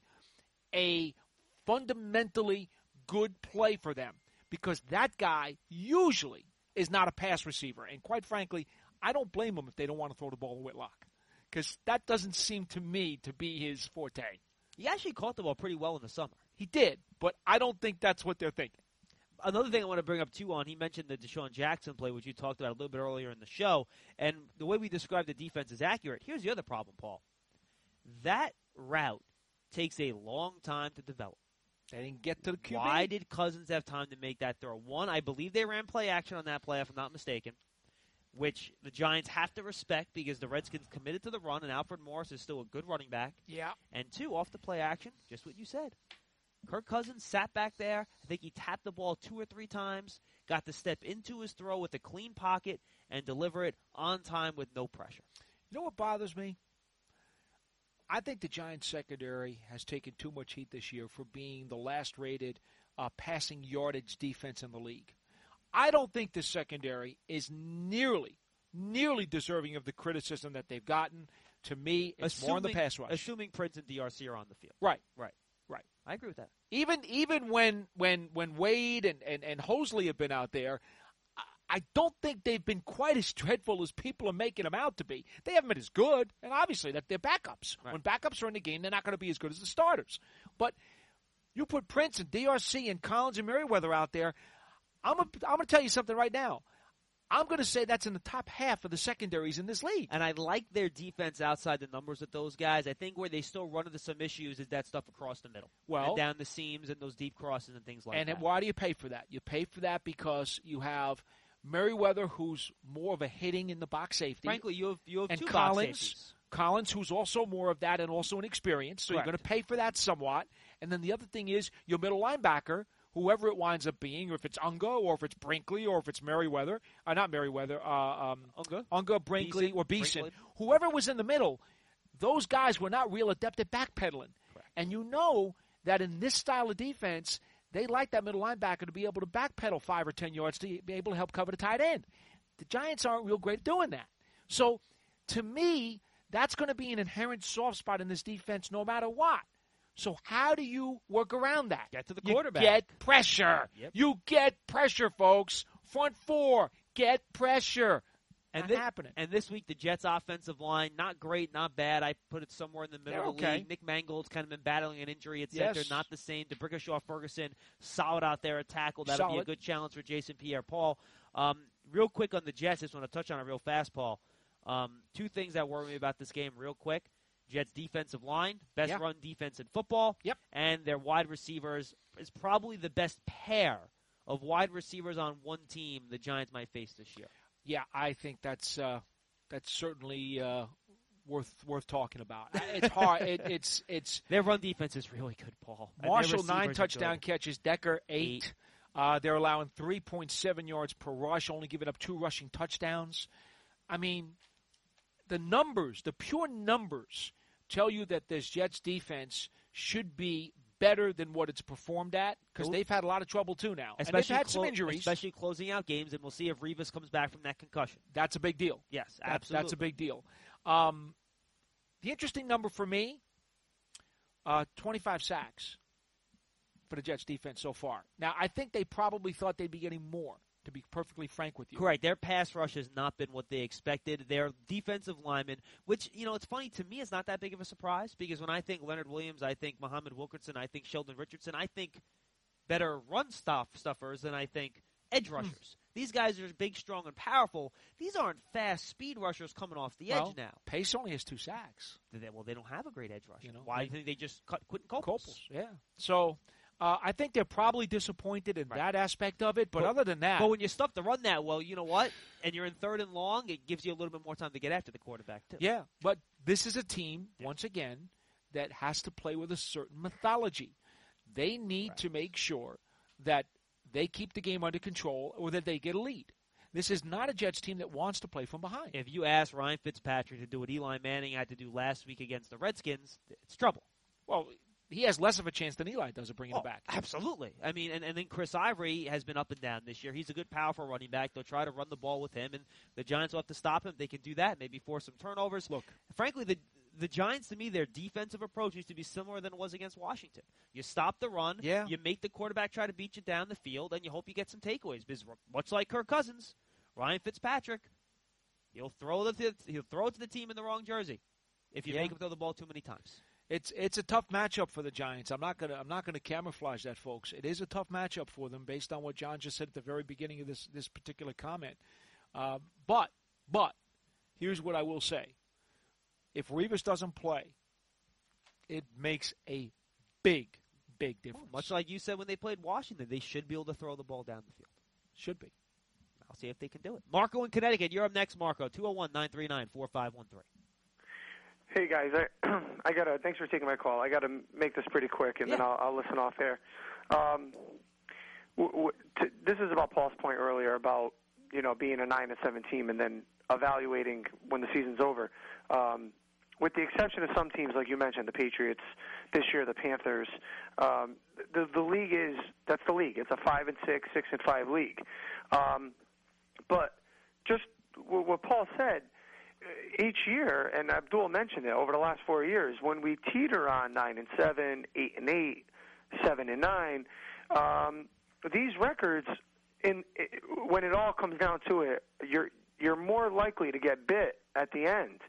a fundamentally good play for them, because that guy usually is not a pass receiver. And quite frankly, I don't blame them if they don't want to throw the ball to Whitlock, because that doesn't seem to me to be his forte. He actually caught the ball pretty well in the summer. He did, but I don't think that's what they're thinking. another thing I want to bring up, too, he mentioned the Deshaun Jackson play, which you talked about a little bit earlier in the show, and the way we described the defense is accurate. Here's the other problem, Paul. That route takes a long time to develop. They didn't get to the QB. Why did Cousins have time to make that throw? One, I believe they ran play action on that play, if I'm not mistaken, which the Giants have to respect because the Redskins committed to the run, and Alfred Morris is still a good running back. Yeah. And two, off the play action, just what you said. Kirk Cousins sat back there. I think he tapped the ball 2 or 3 times, got to step into his throw with a clean pocket and deliver it on time with no pressure. You know what bothers me? I think the Giants secondary has taken too much heat this year for being the last-rated passing yardage defense in the league. I don't think the secondary is nearly deserving of the criticism that they've gotten. To me, it's more in the pass rush. Assuming Prince and DRC are on the field. Right. I agree with that. Even when Wade and Hosley have been out there, I don't think they've been quite as dreadful as people are making them out to be. They haven't been as good, and obviously that they're backups. Right. When backups are in the game, they're not going to be as good as the starters. But you put Prince and DRC and Collins and Merriweather out there, I'm going to tell you something right now. I'm going to say that's in the top half of the secondaries in this league. And I like their defense outside the numbers with those guys. I think where they still run into some issues is that stuff across the middle. Well, and down the seams and those deep crosses and things like that. And why do you pay for that? You pay for that because you have Merriweather, who's more of a hitting in the box safety. Frankly, you have and two Collins, box safeties. Collins, who's also more of that and also an experience. So Correct. You're going to pay for that somewhat. And then the other thing is your middle linebacker, whoever it winds up being, or if it's Unga or if it's Brinkley or if it's Merriweather, not Merriweather, Unga, Brinkley, or Beeson, whoever was in the middle, those guys were not real adept at backpedaling. Correct. And you know that in this style of defense, they like that middle linebacker to be able to backpedal 5 or 10 yards to be able to help cover the tight end. The Giants aren't real great at doing that. So, to me, that's going to be an inherent soft spot in this defense no matter what. So how do you work around that? Get to the quarterback. You get pressure. Yep. You get pressure, folks. Front 4, get pressure. And Not happening. And this week, the Jets' offensive line, not great, not bad. I put it somewhere in the middle They're of the okay. league. Nick Mangold's kind of been battling an injury at center, Yes. not the same. DeBrickashaw Ferguson, solid out there at tackle. That'll be a Solid. good challenge for Jason Pierre-Paul. Real quick on the Jets, just want to touch on it real fast, Paul. 2 things that worry me about this game real quick. Jets' defensive line, best Yeah. run defense in football. Yep. And their wide receivers is probably the best pair of wide receivers on one team the Giants might face this year. Yeah, I think that's certainly worth talking about. It's hard. It's Their run defense is really good, Paul. And their Marshall, receivers 9 are touchdown good. catches. Decker, 8. They're allowing 3.7 yards per rush, only giving up 2 rushing touchdowns. I mean, the numbers, the pure numbers, tell you that this Jets defense should be better than what it's performed at because they've had a lot of trouble too now. And they've had some injuries. Especially closing out games, and we'll see if Rivas comes back from that concussion. That's a big deal. Yes, absolutely. That's a big deal. The interesting number for me, 25 sacks for the Jets defense so far. Now, I think they probably thought they'd be getting more, to be perfectly frank with you. Correct. Their pass rush has not been what they expected. Their defensive linemen, which, it's funny, to me it's not that big of a surprise because when I think Leonard Williams, I think Muhammad Wilkerson, I think Sheldon Richardson, I think better run stuffers than I think edge rushers. These guys are big, strong, and powerful. These aren't fast speed rushers coming off the edge now. Pace only has 2 sacks. Well, they don't have a great edge rusher. Why do you think they just cut Quentin Copels? Copels, yeah. So I think they're probably disappointed in that aspect of it, but other than that. But when you stuff the run that well, you know what? And you're in 3rd and long, it gives you a little bit more time to get after the quarterback, too. Yeah, but this is a team, once again, that has to play with a certain mythology. They need to make sure that they keep the game under control or that they get a lead. This is not a Jets team that wants to play from behind. If you ask Ryan Fitzpatrick to do what Eli Manning had to do last week against the Redskins, it's trouble. Well, he has less of a chance than Eli does of bringing it back. Absolutely. I mean, and then Chris Ivory has been up and down this year. He's a good, powerful running back. They'll try to run the ball with him, and the Giants will have to stop him. They can do that, maybe force some turnovers. Look, frankly, the Giants, to me, their defensive approach used to be similar than it was against Washington. You stop the run, you make the quarterback try to beat you down the field, and you hope you get some takeaways. Because much like Kirk Cousins, Ryan Fitzpatrick, he'll throw it to the team in the wrong jersey if you make him throw the ball too many times. It's a tough matchup for the Giants. I'm not gonna camouflage that, folks. It is a tough matchup for them based on what John just said at the very beginning of this particular comment. But here's what I will say: if Revis doesn't play, it makes a big difference. Much like you said when they played Washington, they should be able to throw the ball down the field. Should be. I'll see if they can do it. Marco in Connecticut, you're up next, Marco. 201-939-4513. Hey guys, I gotta. Thanks for taking my call. I gotta make this pretty quick, and then I'll listen off air. This is about Paul's point earlier about being a 9-7 team and then evaluating when the season's over. With the exception of some teams, like you mentioned, the Patriots this year, the Panthers, the league that's the league. It's a 5-6, 6-5 league. But just what Paul said, each year, and Abdul mentioned it, over the last 4 years, when we teeter on 9-7, 8-8, 7-9, these records, when it all comes down to it, you're more likely to get bit at the end.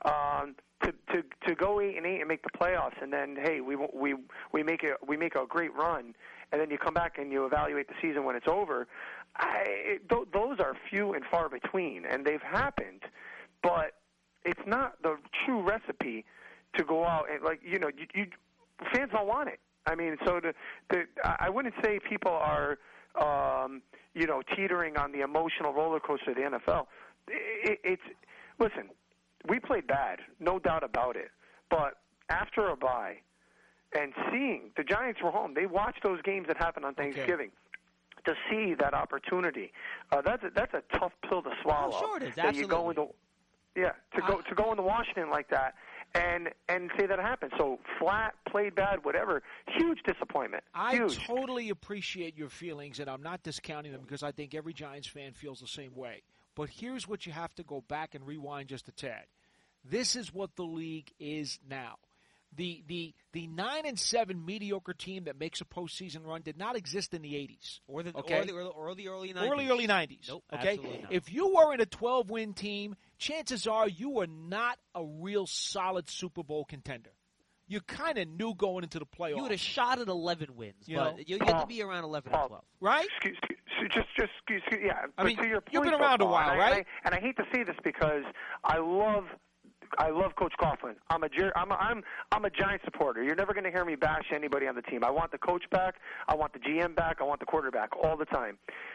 To go 8-8 and make the playoffs, and then hey, we make a great run, and then you come back and you evaluate the season when it's over. Those are few and far between, and they've happened, but it's not the true recipe to go out and you fans don't want it. I mean, so I wouldn't say people are teetering on the emotional roller coaster of the NFL. Listen. We played bad, no doubt about it. But after a bye and seeing the Giants were home, they watched those games that happened on Thanksgiving. To see that opportunity, that's a tough pill to swallow. Oh, sure it is. Absolutely. To go into Washington like that and say that happened. So flat, played bad, whatever. Huge disappointment. I Huge. totally appreciate your feelings, and I'm not discounting them because I think every Giants fan feels the same way. But here's what you have to go back and rewind just a tad. This is what the league is now. The 9-7 mediocre team that makes a postseason run did not exist in the 80s. Or the early 90s. Early 90s. Nope, okay? absolutely not. If you were in a 12-win team, chances are you were not a real solid Super Bowl contender. You kind of knew going into the playoffs. You would have shot at 11 wins, but you had to be around 11 or 12. Right? Excuse, yeah. I mean, to your point, you've been around a while, right? And I hate to say this because I love Coach Coughlin. I'm a Giant supporter. You're never going to hear me bash anybody on the team. I want the coach back. I want the GM back. I want the quarterback all the time.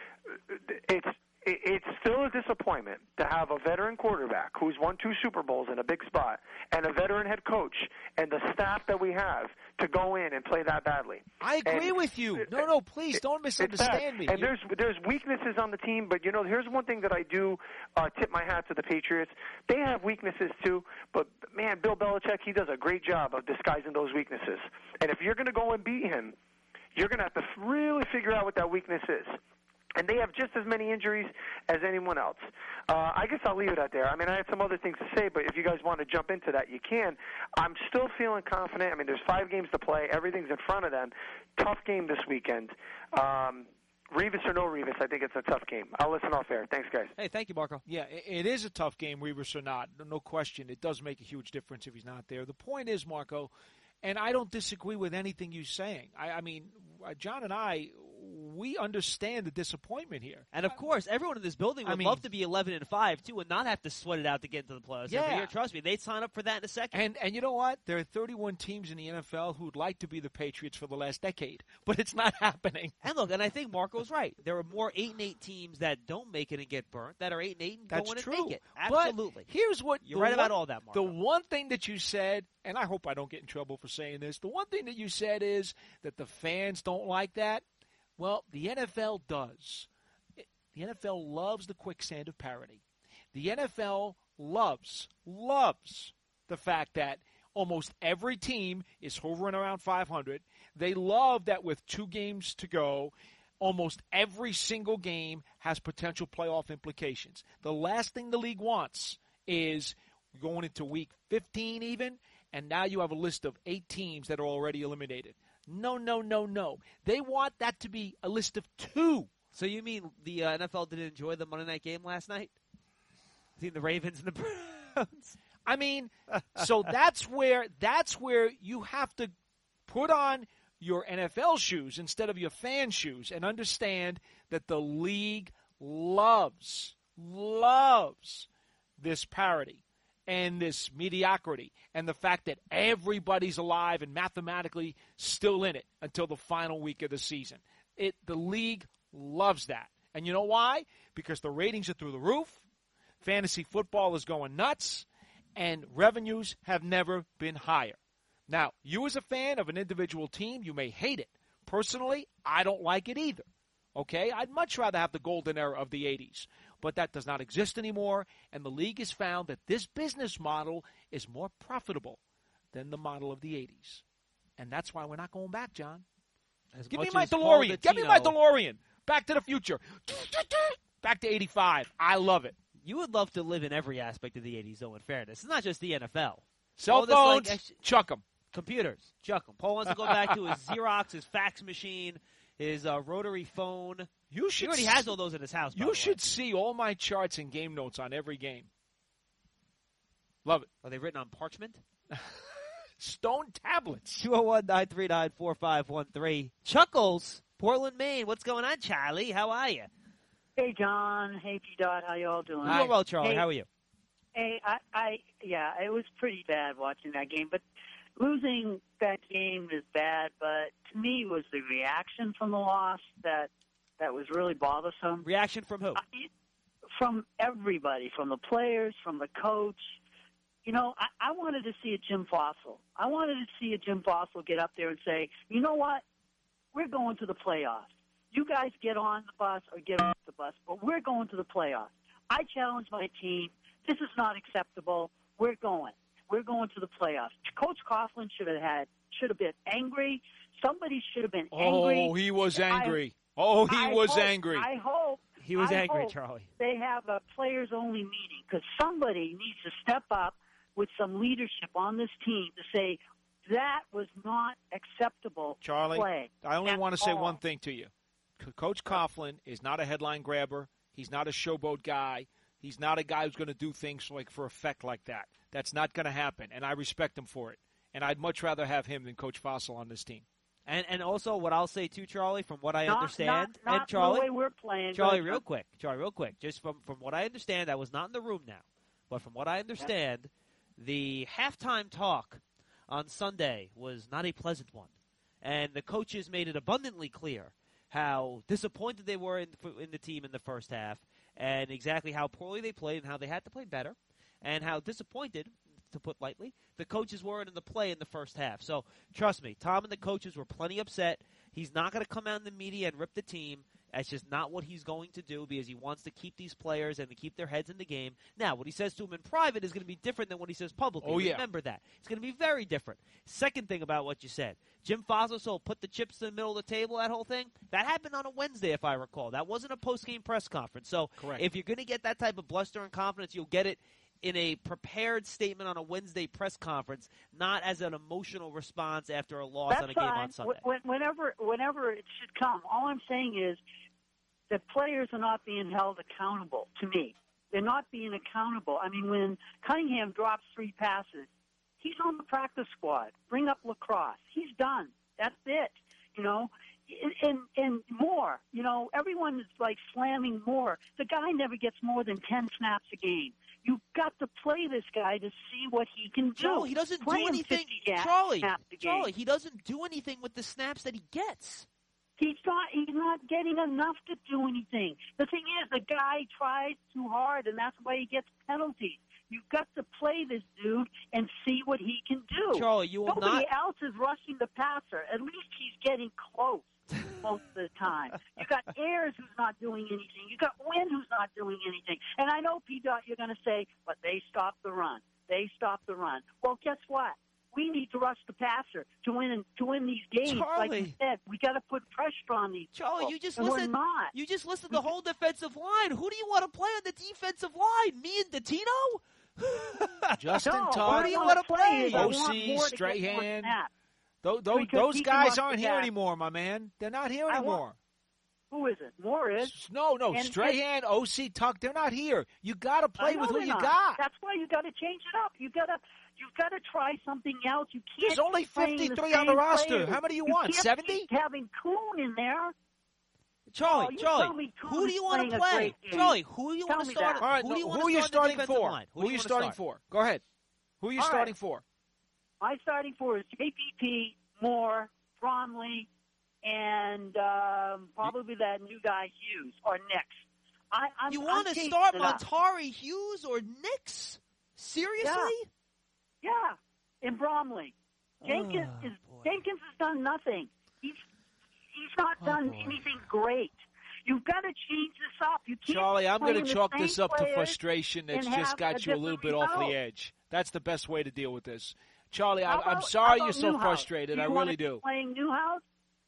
It's still a disappointment to have a veteran quarterback who's won 2 Super Bowls in a big spot and a veteran head coach and the staff that we have to go in and play that badly. I agree with you. No, please don't misunderstand me. And there's weaknesses on the team, but here's one thing that I do tip my hat to the Patriots. They have weaknesses too, but man, Bill Belichick, he does a great job of disguising those weaknesses. And if you're going to go and beat him, you're going to have to really figure out what that weakness is. And they have just as many injuries as anyone else. I guess I'll leave it out there. I mean, I had some other things to say, but if you guys want to jump into that, you can. I'm still feeling confident. I mean, there's 5 games to play. Everything's in front of them. Tough game this weekend. Revis or no Revis, I think it's a tough game. I'll listen off air. Thanks, guys. Hey, thank you, Marco. Yeah, it is a tough game, Revis or not. No question. It does make a huge difference if he's not there. The point is, Marco, and I don't disagree with anything you're saying. I mean, John and I, we understand the disappointment here. And, of course, everyone in this building would love to be 11-5, too, and not have to sweat it out to get into the playoffs every year. Trust me, they'd sign up for that in a second. And you know what? There are 31 teams in the NFL who would like to be the Patriots for the last decade, but it's not happening. And look, and I think Marco's right. There are more 8-8 teams that don't make it and get burnt that are 8-8 and go in and make it. Absolutely. But here's what you're right about all that, Marco. The one thing that you said, and I hope I don't get in trouble for saying this, the one thing that you said is that the fans don't like that. Well, the NFL does. The NFL loves the quicksand of parity. The NFL loves the fact that almost every team is hovering around 500. They love that with 2 games to go, almost every single game has potential playoff implications. The last thing the league wants is going into week 15 even, and now you have a list of 8 teams that are already eliminated. No. They want that to be a list of 2. So you mean the NFL didn't enjoy the Monday night game last night? Between the Ravens and the Browns? I mean, so that's where you have to put on your NFL shoes instead of your fan shoes and understand that the league loves this parity and this mediocrity and the fact that everybody's alive and mathematically still in it until the final week of the season. The league loves that. And you know why? Because the ratings are through the roof, fantasy football is going nuts, and revenues have never been higher. Now, you as a fan of an individual team, you may hate it. Personally, I don't like it either. Okay? I'd much rather have the golden era of the 80s. But that does not exist anymore, and the league has found that this business model is more profitable than the model of the 80s. And that's why we're not going back, John. Give me my DeLorean. Give me my DeLorean. Back to the future. Back to 85. I love it. You would love to live in every aspect of the 80s, though, in fairness. It's not just the NFL. Cell phones, chuck them. Computers, chuck them. Paul wants to go back to his Xerox, his fax machine, his rotary phone. He already has all those in his house. You should see all my charts and game notes on every game. Love it. Are they written on parchment? Stone tablets. 201-939-4513. Chuckles, Portland, Maine. What's going on, Charlie? How are you? Hey, John. Hey, P-Dot. How you all doing? Doing well, Charlie. Hey, how are you? Hey, it was pretty bad watching that game, but losing that game is bad, but to me it was the reaction from the loss that was really bothersome. Reaction from who? From everybody, from the players, from the coach. You know, I wanted to see a Jim Fossil. I wanted to see a Jim Fossil get up there and say, you know what? We're going to the playoffs. You guys get on the bus or get off the bus, but we're going to the playoffs. I challenge my team. This is not acceptable. We're going. We're going to the playoffs. Coach Coughlin should have been angry. Somebody should have been angry. Oh, he was angry. Angry. I hope. He was angry, Charlie. They have a players-only meeting because somebody needs to step up with some leadership on this team to say that was not acceptable. Charlie, play I only want to say one thing to you. Coach Coughlin is not a headline grabber. He's not a showboat guy. He's not a guy who's going to do things like for effect like that. That's not going to happen, and I respect him for it. And I'd much rather have him than Coach Fossil on this team. And also what I'll say, too, Charlie, from what I understand. Not and Charlie, the way we're playing. Charlie, real quick. Just from what I understand, I was not in the room now. But from what I understand, the halftime talk on Sunday was not a pleasant one. And the coaches made it abundantly clear how disappointed they were in the team in the first half and exactly how poorly they played and how they had to play better and how disappointed, to put lightly, the coaches weren't in the play in the first half. So, trust me, Tom and the coaches were plenty upset. He's not going to come out in the media and rip the team. That's just not what he's going to do because he wants to keep these players and to keep their heads in the game. Now, what he says to them in private is going to be different than what he says publicly. Oh, yeah. Remember that. It's going to be very different. Second thing about what you said, Jim Fossil put the chips in the middle of the table, that whole thing. That happened on a Wednesday, if I recall. That wasn't a post-game press conference. So correct. If you're going to get that type of bluster and confidence, you'll get it in a prepared statement on a Wednesday press conference, not as an emotional response after a loss on a game on Sunday. Whenever it should come. All I'm saying is that players are not being held accountable to me. They're not being accountable. I mean, when Cunningham drops 3 passes, he's on the practice squad. Bring up Lacrosse. He's done. That's it. You know, and more. You know, everyone is like slamming Moore. The guy never gets more than 10 snaps a game. You've got to play this guy to see what he can do. Charlie, he doesn't do anything. Charlie, he doesn't do anything with the snaps that he gets. He's not getting enough to do anything. The thing is, the guy tries too hard, and that's why he gets penalties. You've got to play this dude and see what he can do. Charlie, you will Nobody else is rushing the passer. At least he's getting close most of the time. You got Ayers who's not doing anything. You got Wynn who's not doing anything. And I know, P-Dot, you're going to say, but they stopped the run. They stopped the run. Well, guess what? We need to rush the passer to win these games. Charlie. Like you said, we got to put pressure on these. Charlie, you just listened. You just listed the whole defensive line. Who do you want to play on the defensive line? Me and Dottino? Justin Todd. Who do you want to play? O.C., Strahan. Those guys aren't here anymore, my man. They're not here anymore. Who is it? Moore is. No. And Strahan, O.C. Tuck, they're not here. You got to play with who you not. got. That's why you got to change it up. You've got to try something else. You can't. There's only keep playing 53 the on the same roster. players. How many do you want? Can't 70? keep having Kuhn in there. Charlie, tell me Kuhn who do is you want playing to a play? great game. Charlie, who do you Tell want to me start? that. All right, who do you want who are to you start starting on the defensive for? line? Who are you starting for? Go ahead. Who are you All starting right. for? My starting four is JPP, Moore, Bromley, and probably that new guy Hughes or Nix. You want to start Montari, Hughes, or Nix? Seriously? Yeah, and Bromley. Jenkins has done nothing. He's not done anything great. You've got to change this up. You can't. Charlie, I'm going to chalk the this same up to players frustration that's and just have got a you a little bit different off the result. edge. That's the best way to deal with this. Charlie, How I'm about- sorry how you're about so Newhouse? frustrated. Do I you want really to keep do. Playing Newhouse?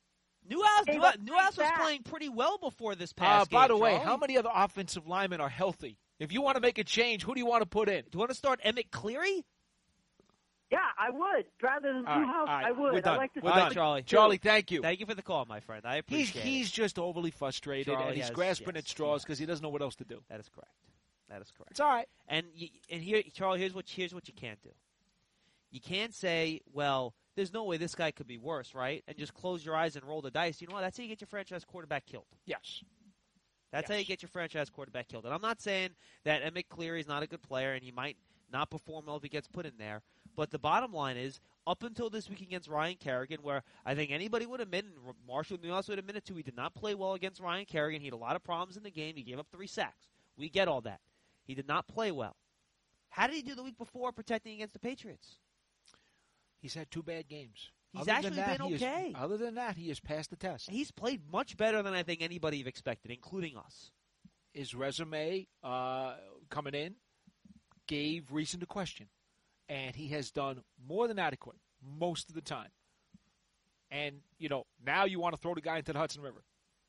Newhouse was back. playing pretty well before this past game. By the way, Charlie. how many other offensive linemen are healthy? If you want to make a change, who do you want to put in? Do you want to start Emmett Cleary? Yeah, I would. Rather than All right, Newhouse, all right, I would. we're done. I like to We're see done. Charlie. Charlie, thank you. Thank you for the call, my friend. I appreciate it. He's just overly frustrated, Charlie and he's has- grasping yes, at straws he because he doesn't know what else to do. That is correct. That is correct. It's all right. And here, Charlie, here's what you can't do. You can't say, well, there's no way this guy could be worse, right? And just close your eyes and roll the dice. You know what? That's how you get your franchise quarterback killed. Yes. That's how you get your franchise quarterback killed. And I'm not saying that Emmett Cleary is not a good player and he might not perform well if he gets put in there. But the bottom line is, up until this week against Ryan Kerrigan, where I think anybody would admit, and Marshall Newhouse would admit it too, he did not play well against Ryan Kerrigan. He had a lot of problems in the game. He gave up 3 sacks. We get all that. He did not play well. How did he do the week before protecting against the Patriots? He's had 2 bad games. He's Other actually than that, been okay. Other than that, he has passed the test. He's played much better than I think anybody have expected, including us. His resume coming in gave reason to question. And he has done more than adequate most of the time. And, now you want to throw the guy into the Hudson River.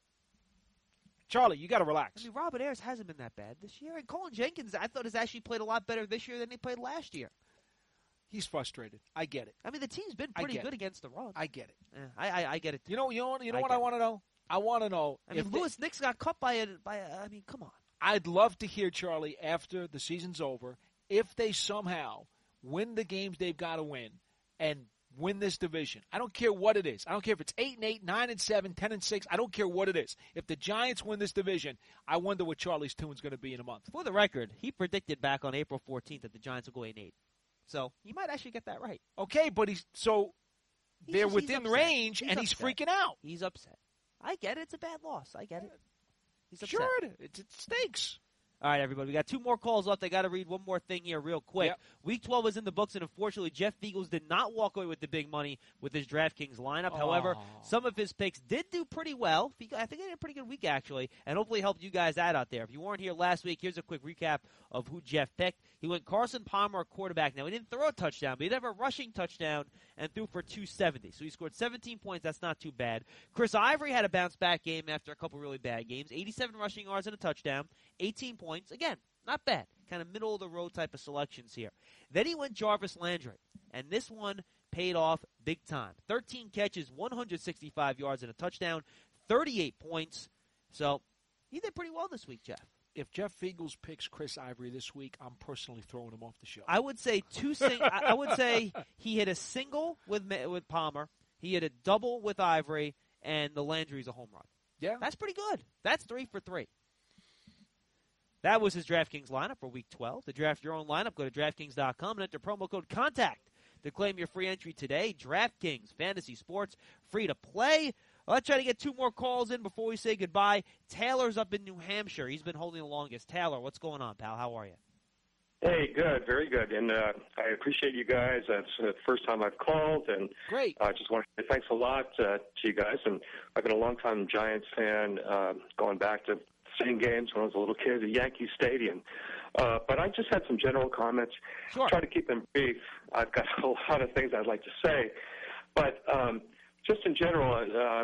Charlie, you got to relax. I mean, Robert Ayers hasn't been that bad this year. And Colin Jenkins, I thought, has actually played a lot better this year than he played last year. He's frustrated. I get it. I mean, the team's been pretty good against the run. I get it. Yeah, I get it. You know what I want to know? I want to know. I mean, Lewis Nix got cut by I mean, come on. I'd love to hear, Charlie, after the season's over, if they somehow win the games they've got to win and win this division. I don't care what it is. I don't care if it's 8-8, 9-7, 10-6. I don't care what it is. If the Giants win this division, I wonder what Charlie's tune's going to be in a month. For the record, he predicted back on April 14th that the Giants will go 8-8. So he might actually get that right. Okay, but they're within range, and he's upset. freaking out. He's upset. I get it. It's a bad loss. I get it. He's upset. Sure, it stinks. All right, everybody. We got 2 more calls left. I got to read one more thing here real quick. Yep. Week 12 is in the books, and unfortunately, Jeff Beagles did not walk away with the big money with his DraftKings lineup. However, some of his picks did do pretty well. I think he had a pretty good week, actually, and hopefully helped you guys out there. If you weren't here last week, here's a quick recap of who Jeff picked. He went Carson Palmer, quarterback. Now, he didn't throw a touchdown, but he did have a rushing touchdown and threw for 270. So he scored 17 points. That's not too bad. Chris Ivory had a bounce-back game after a couple really bad games. 87 rushing yards and a touchdown, 18 points. Again, not bad. Kind of middle-of-the-road type of selections here. Then he went Jarvis Landry, and this one paid off big time. 13 catches, 165 yards and a touchdown, 38 points. So he did pretty well this week, Jeff. If Jeff Beagles picks Chris Ivory this week, I'm personally throwing him off the show. I would say I would say he hit a single with Palmer, he hit a double with Ivory, and the Landry's a home run. Yeah, that's pretty good. That's 3 for 3. That was his DraftKings lineup for Week 12. To draft your own lineup, go to DraftKings.com and enter promo code CONTACT to claim your free entry today. DraftKings, fantasy sports, free to play. Let's try to get 2 more calls in before we say goodbye. Taylor's up in New Hampshire. He's been holding the longest. Taylor, what's going on, pal? How are you? Hey, good, very good. And I appreciate you guys. That's the first time I've called. And great. I just want to say thanks a lot to you guys. And I've been a long-time Giants fan, going back to seeing games when I was a little kid at Yankee Stadium. But I just had some general comments. Sure. Try to keep them brief. I've got a lot of things I'd like to say. But just in general,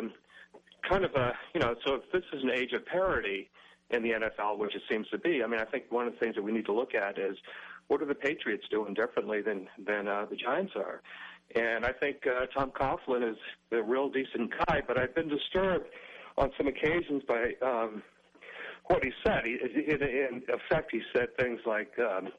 so if this is an age of parity in the NFL, which it seems to be, I mean, I think one of the things that we need to look at is what are the Patriots doing differently than the Giants are? And I think Tom Coughlin is a real decent guy, but I've been disturbed on some occasions by what he said. In effect, he said things like,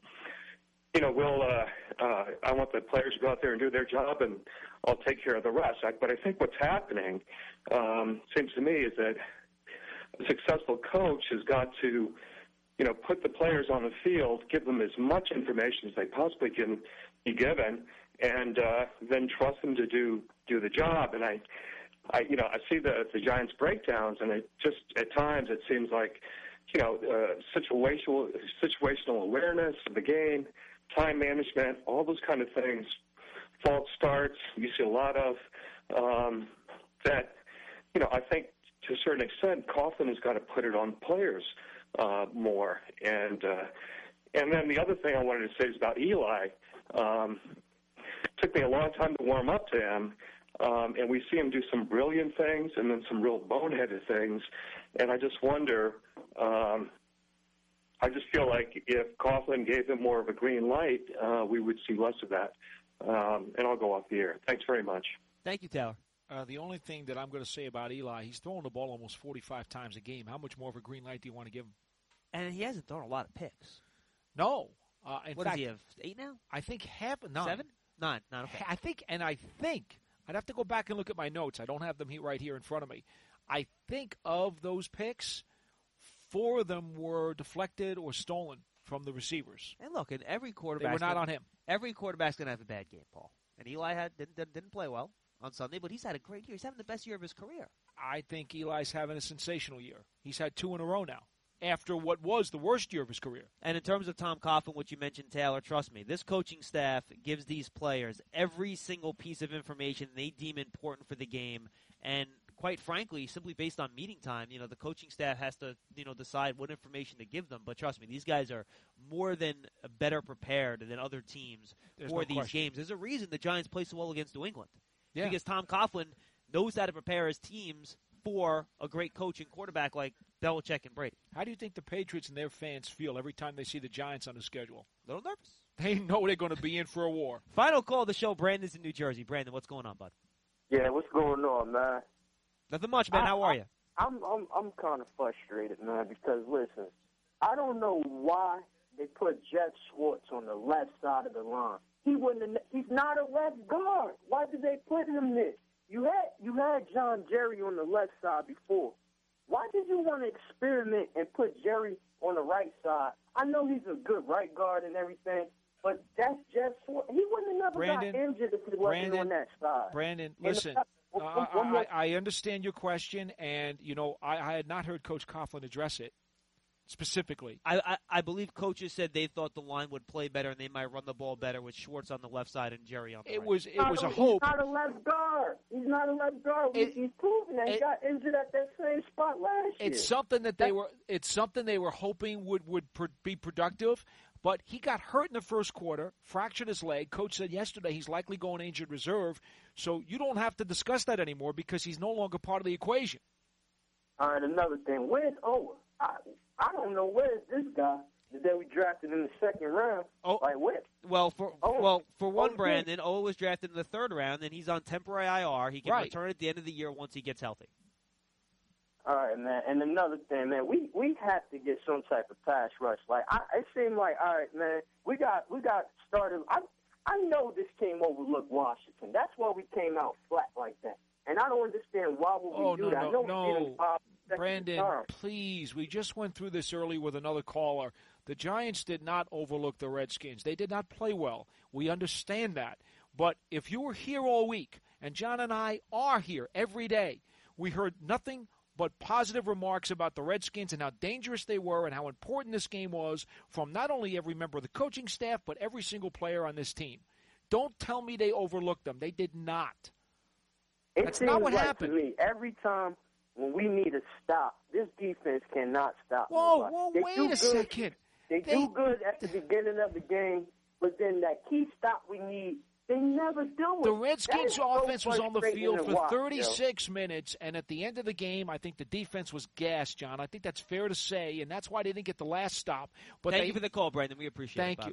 I want the players to go out there and do their job, and I'll take care of the rest. But I think what's happening, seems to me, is that a successful coach has got to, put the players on the field, give them as much information as they possibly can be given, and then trust them to do the job. And I see the Giants' breakdowns, and it just at times it seems like, situational awareness of the game, time management, all those kind of things, false starts, you see a lot of that. I think to a certain extent, Coughlin has got to put it on players more. And then the other thing I wanted to say is about Eli. Took me a long time to warm up to him, and we see him do some brilliant things and then some real boneheaded things. And I just wonder, I just feel like if Coughlin gave him more of a green light, we would see less of that. And I'll go off the air. Thanks very much. Thank you, Taylor. The only thing that I'm going to say about Eli, he's throwing the ball almost 45 times a game. How much more of a green light do you want to give him? And he hasn't thrown a lot of picks. No. In fact, does he have 8 now? I think 9. 7? 9. Not okay. I think I'd have to go back and look at my notes. I don't have them right here in front of me. I think of those picks, 4 of them were deflected or stolen from the receivers. And look, in every quarterback, they were not on him. Every quarterback's going to have a bad game, Paul. And Eli didn't play well on Sunday, but he's had a great year. He's having the best year of his career. I think Eli's having a sensational year. He's had 2 in a row now, after what was the worst year of his career. And in terms of Tom Coughlin, what you mentioned, Taylor, trust me, this coaching staff gives these players every single piece of information they deem important for the game. And quite frankly, simply based on meeting time, the coaching staff has to, decide what information to give them. But trust me, these guys are more than better prepared than other teams for these games. There's a reason the Giants play so well against New England. Yeah. Because Tom Coughlin knows how to prepare his teams for a great coach and quarterback like Belichick and Brady. How do you think the Patriots and their fans feel every time they see the Giants on the schedule? A little nervous. They know they're going to be in for a war. Final call of the show. Brandon's in New Jersey. Brandon, what's going on, bud? Yeah, what's going on, man? Nothing much, man. How are you? I'm kind of frustrated, man, because listen, I don't know why they put Jeff Schwartz on the left side of the line. He's not a left guard. Why did they put him there? You had John Jerry on the left side before. Why did you want to experiment and put Jerry on the right side? I know he's a good right guard and everything, but that's Jeff Schwartz. He wouldn't have never got injured if he wasn't on that side. Brandon, listen. I understand your question, and, I had not heard Coach Coughlin address it specifically. I believe coaches said they thought the line would play better and they might run the ball better with Schwartz on the left side and Jerry on the right. It was a hope. He's not a left guard. He's not a left guard. He's proven that he got injured at that same spot last year. It's something that they were hoping would be productive. But he got hurt in the first quarter, fractured his leg. Coach said yesterday he's likely going to injured reserve. So you don't have to discuss that anymore because he's no longer part of the equation. All right, another thing. Where's Owa? I don't know where's this guy that we drafted in the second round. Where? Well, for one, Brandon, Owa was drafted in the third round, and he's on temporary IR. He can return at the end of the year once he gets healthy. All right, man. And another thing, man, we have to get some type of pass rush. It seemed like, all right, man, we got started. I know this team overlooked Washington. That's why we came out flat like that. And I don't understand why would we do that. No. Brandon, please. We just went through this earlier with another caller. The Giants did not overlook the Redskins. They did not play well. We understand that. But if you were here all week, and John and I are here every day, we heard nothing but positive remarks about the Redskins and how dangerous they were and how important this game was from not only every member of the coaching staff, but every single player on this team. Don't tell me they overlooked them. They did not. That's not what happened. To me, every time when we need a stop, this defense cannot stop. Whoa, wait a second. They do good at the beginning of the game, but then that key stop we need, they never do it. The Redskins' offense was on the field for 36 minutes, and at the end of the game, I think the defense was gassed, John. I think that's fair to say, and that's why they didn't get the last stop. But Thank you for the call, Brandon. We appreciate it, by the way.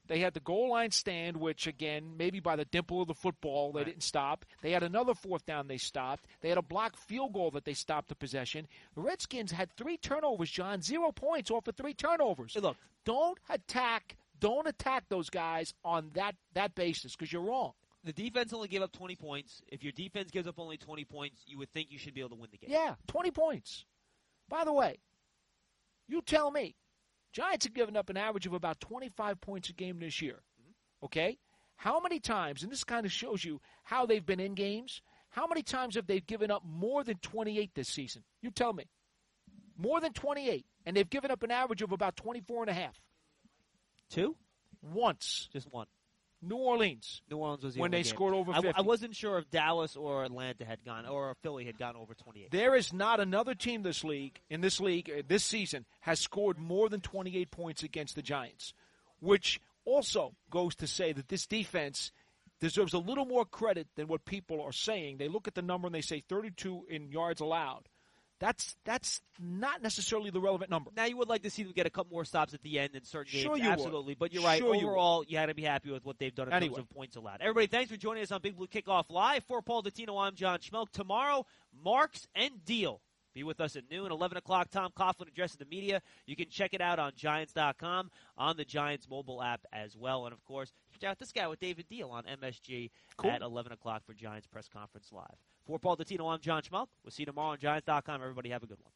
They had the goal line stand, which, again, maybe by the dimple of the football, they didn't stop. They had another 4th down they stopped. They had a blocked field goal that they stopped the possession. The Redskins had 3 turnovers, John, 0 points off of 3 turnovers. Hey, look, don't attack those guys on that basis, because you're wrong. The defense only gave up 20 points. If your defense gives up only 20 points, you would think you should be able to win the game. Yeah, 20 points. By the way, you tell me, Giants have given up an average of about 25 points a game this year. Okay? How many times, and this kind of shows you how they've been in games, how many times have they given up more than 28 this season? You tell me. More than 28. And they've given up an average of about 24.5. 2? Once. Just 1. New Orleans. New Orleans was the when only they game. scored over 50. I wasn't sure if Dallas or Atlanta had gone, or Philly had gone over 28. There is not another team this season, has scored more than 28 points against the Giants, which also goes to say that this defense deserves a little more credit than what people are saying. They look at the number and they say 32 in yards allowed. That's not necessarily the relevant number. Now, you would like to see them get a couple more stops at the end in certain games. Sure you absolutely. would. But you're right. Sure Overall, you had to be happy with what they've done in terms of points allowed. Everybody, thanks for joining us on Big Blue Kickoff Live. For Paul Dottino, I'm John Schmelk. Tomorrow, Marks and Deal. Be with us at noon, 11 o'clock. Tom Coughlin addressing the media. You can check it out on Giants.com, on the Giants mobile app as well. And, of course, check out this guy with David Deal on MSG at 11 o'clock for Giants Press Conference Live. For Paul Dottino, I'm John Schmelk. We'll see you tomorrow on Giants.com. Everybody have a good one.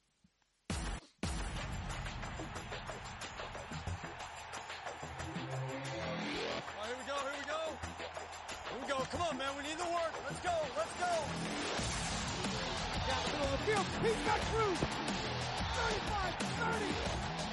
Come on, man. We need the work. Let's go. Let's go. Down the middle of the field. He's got Cruz. 35, 30.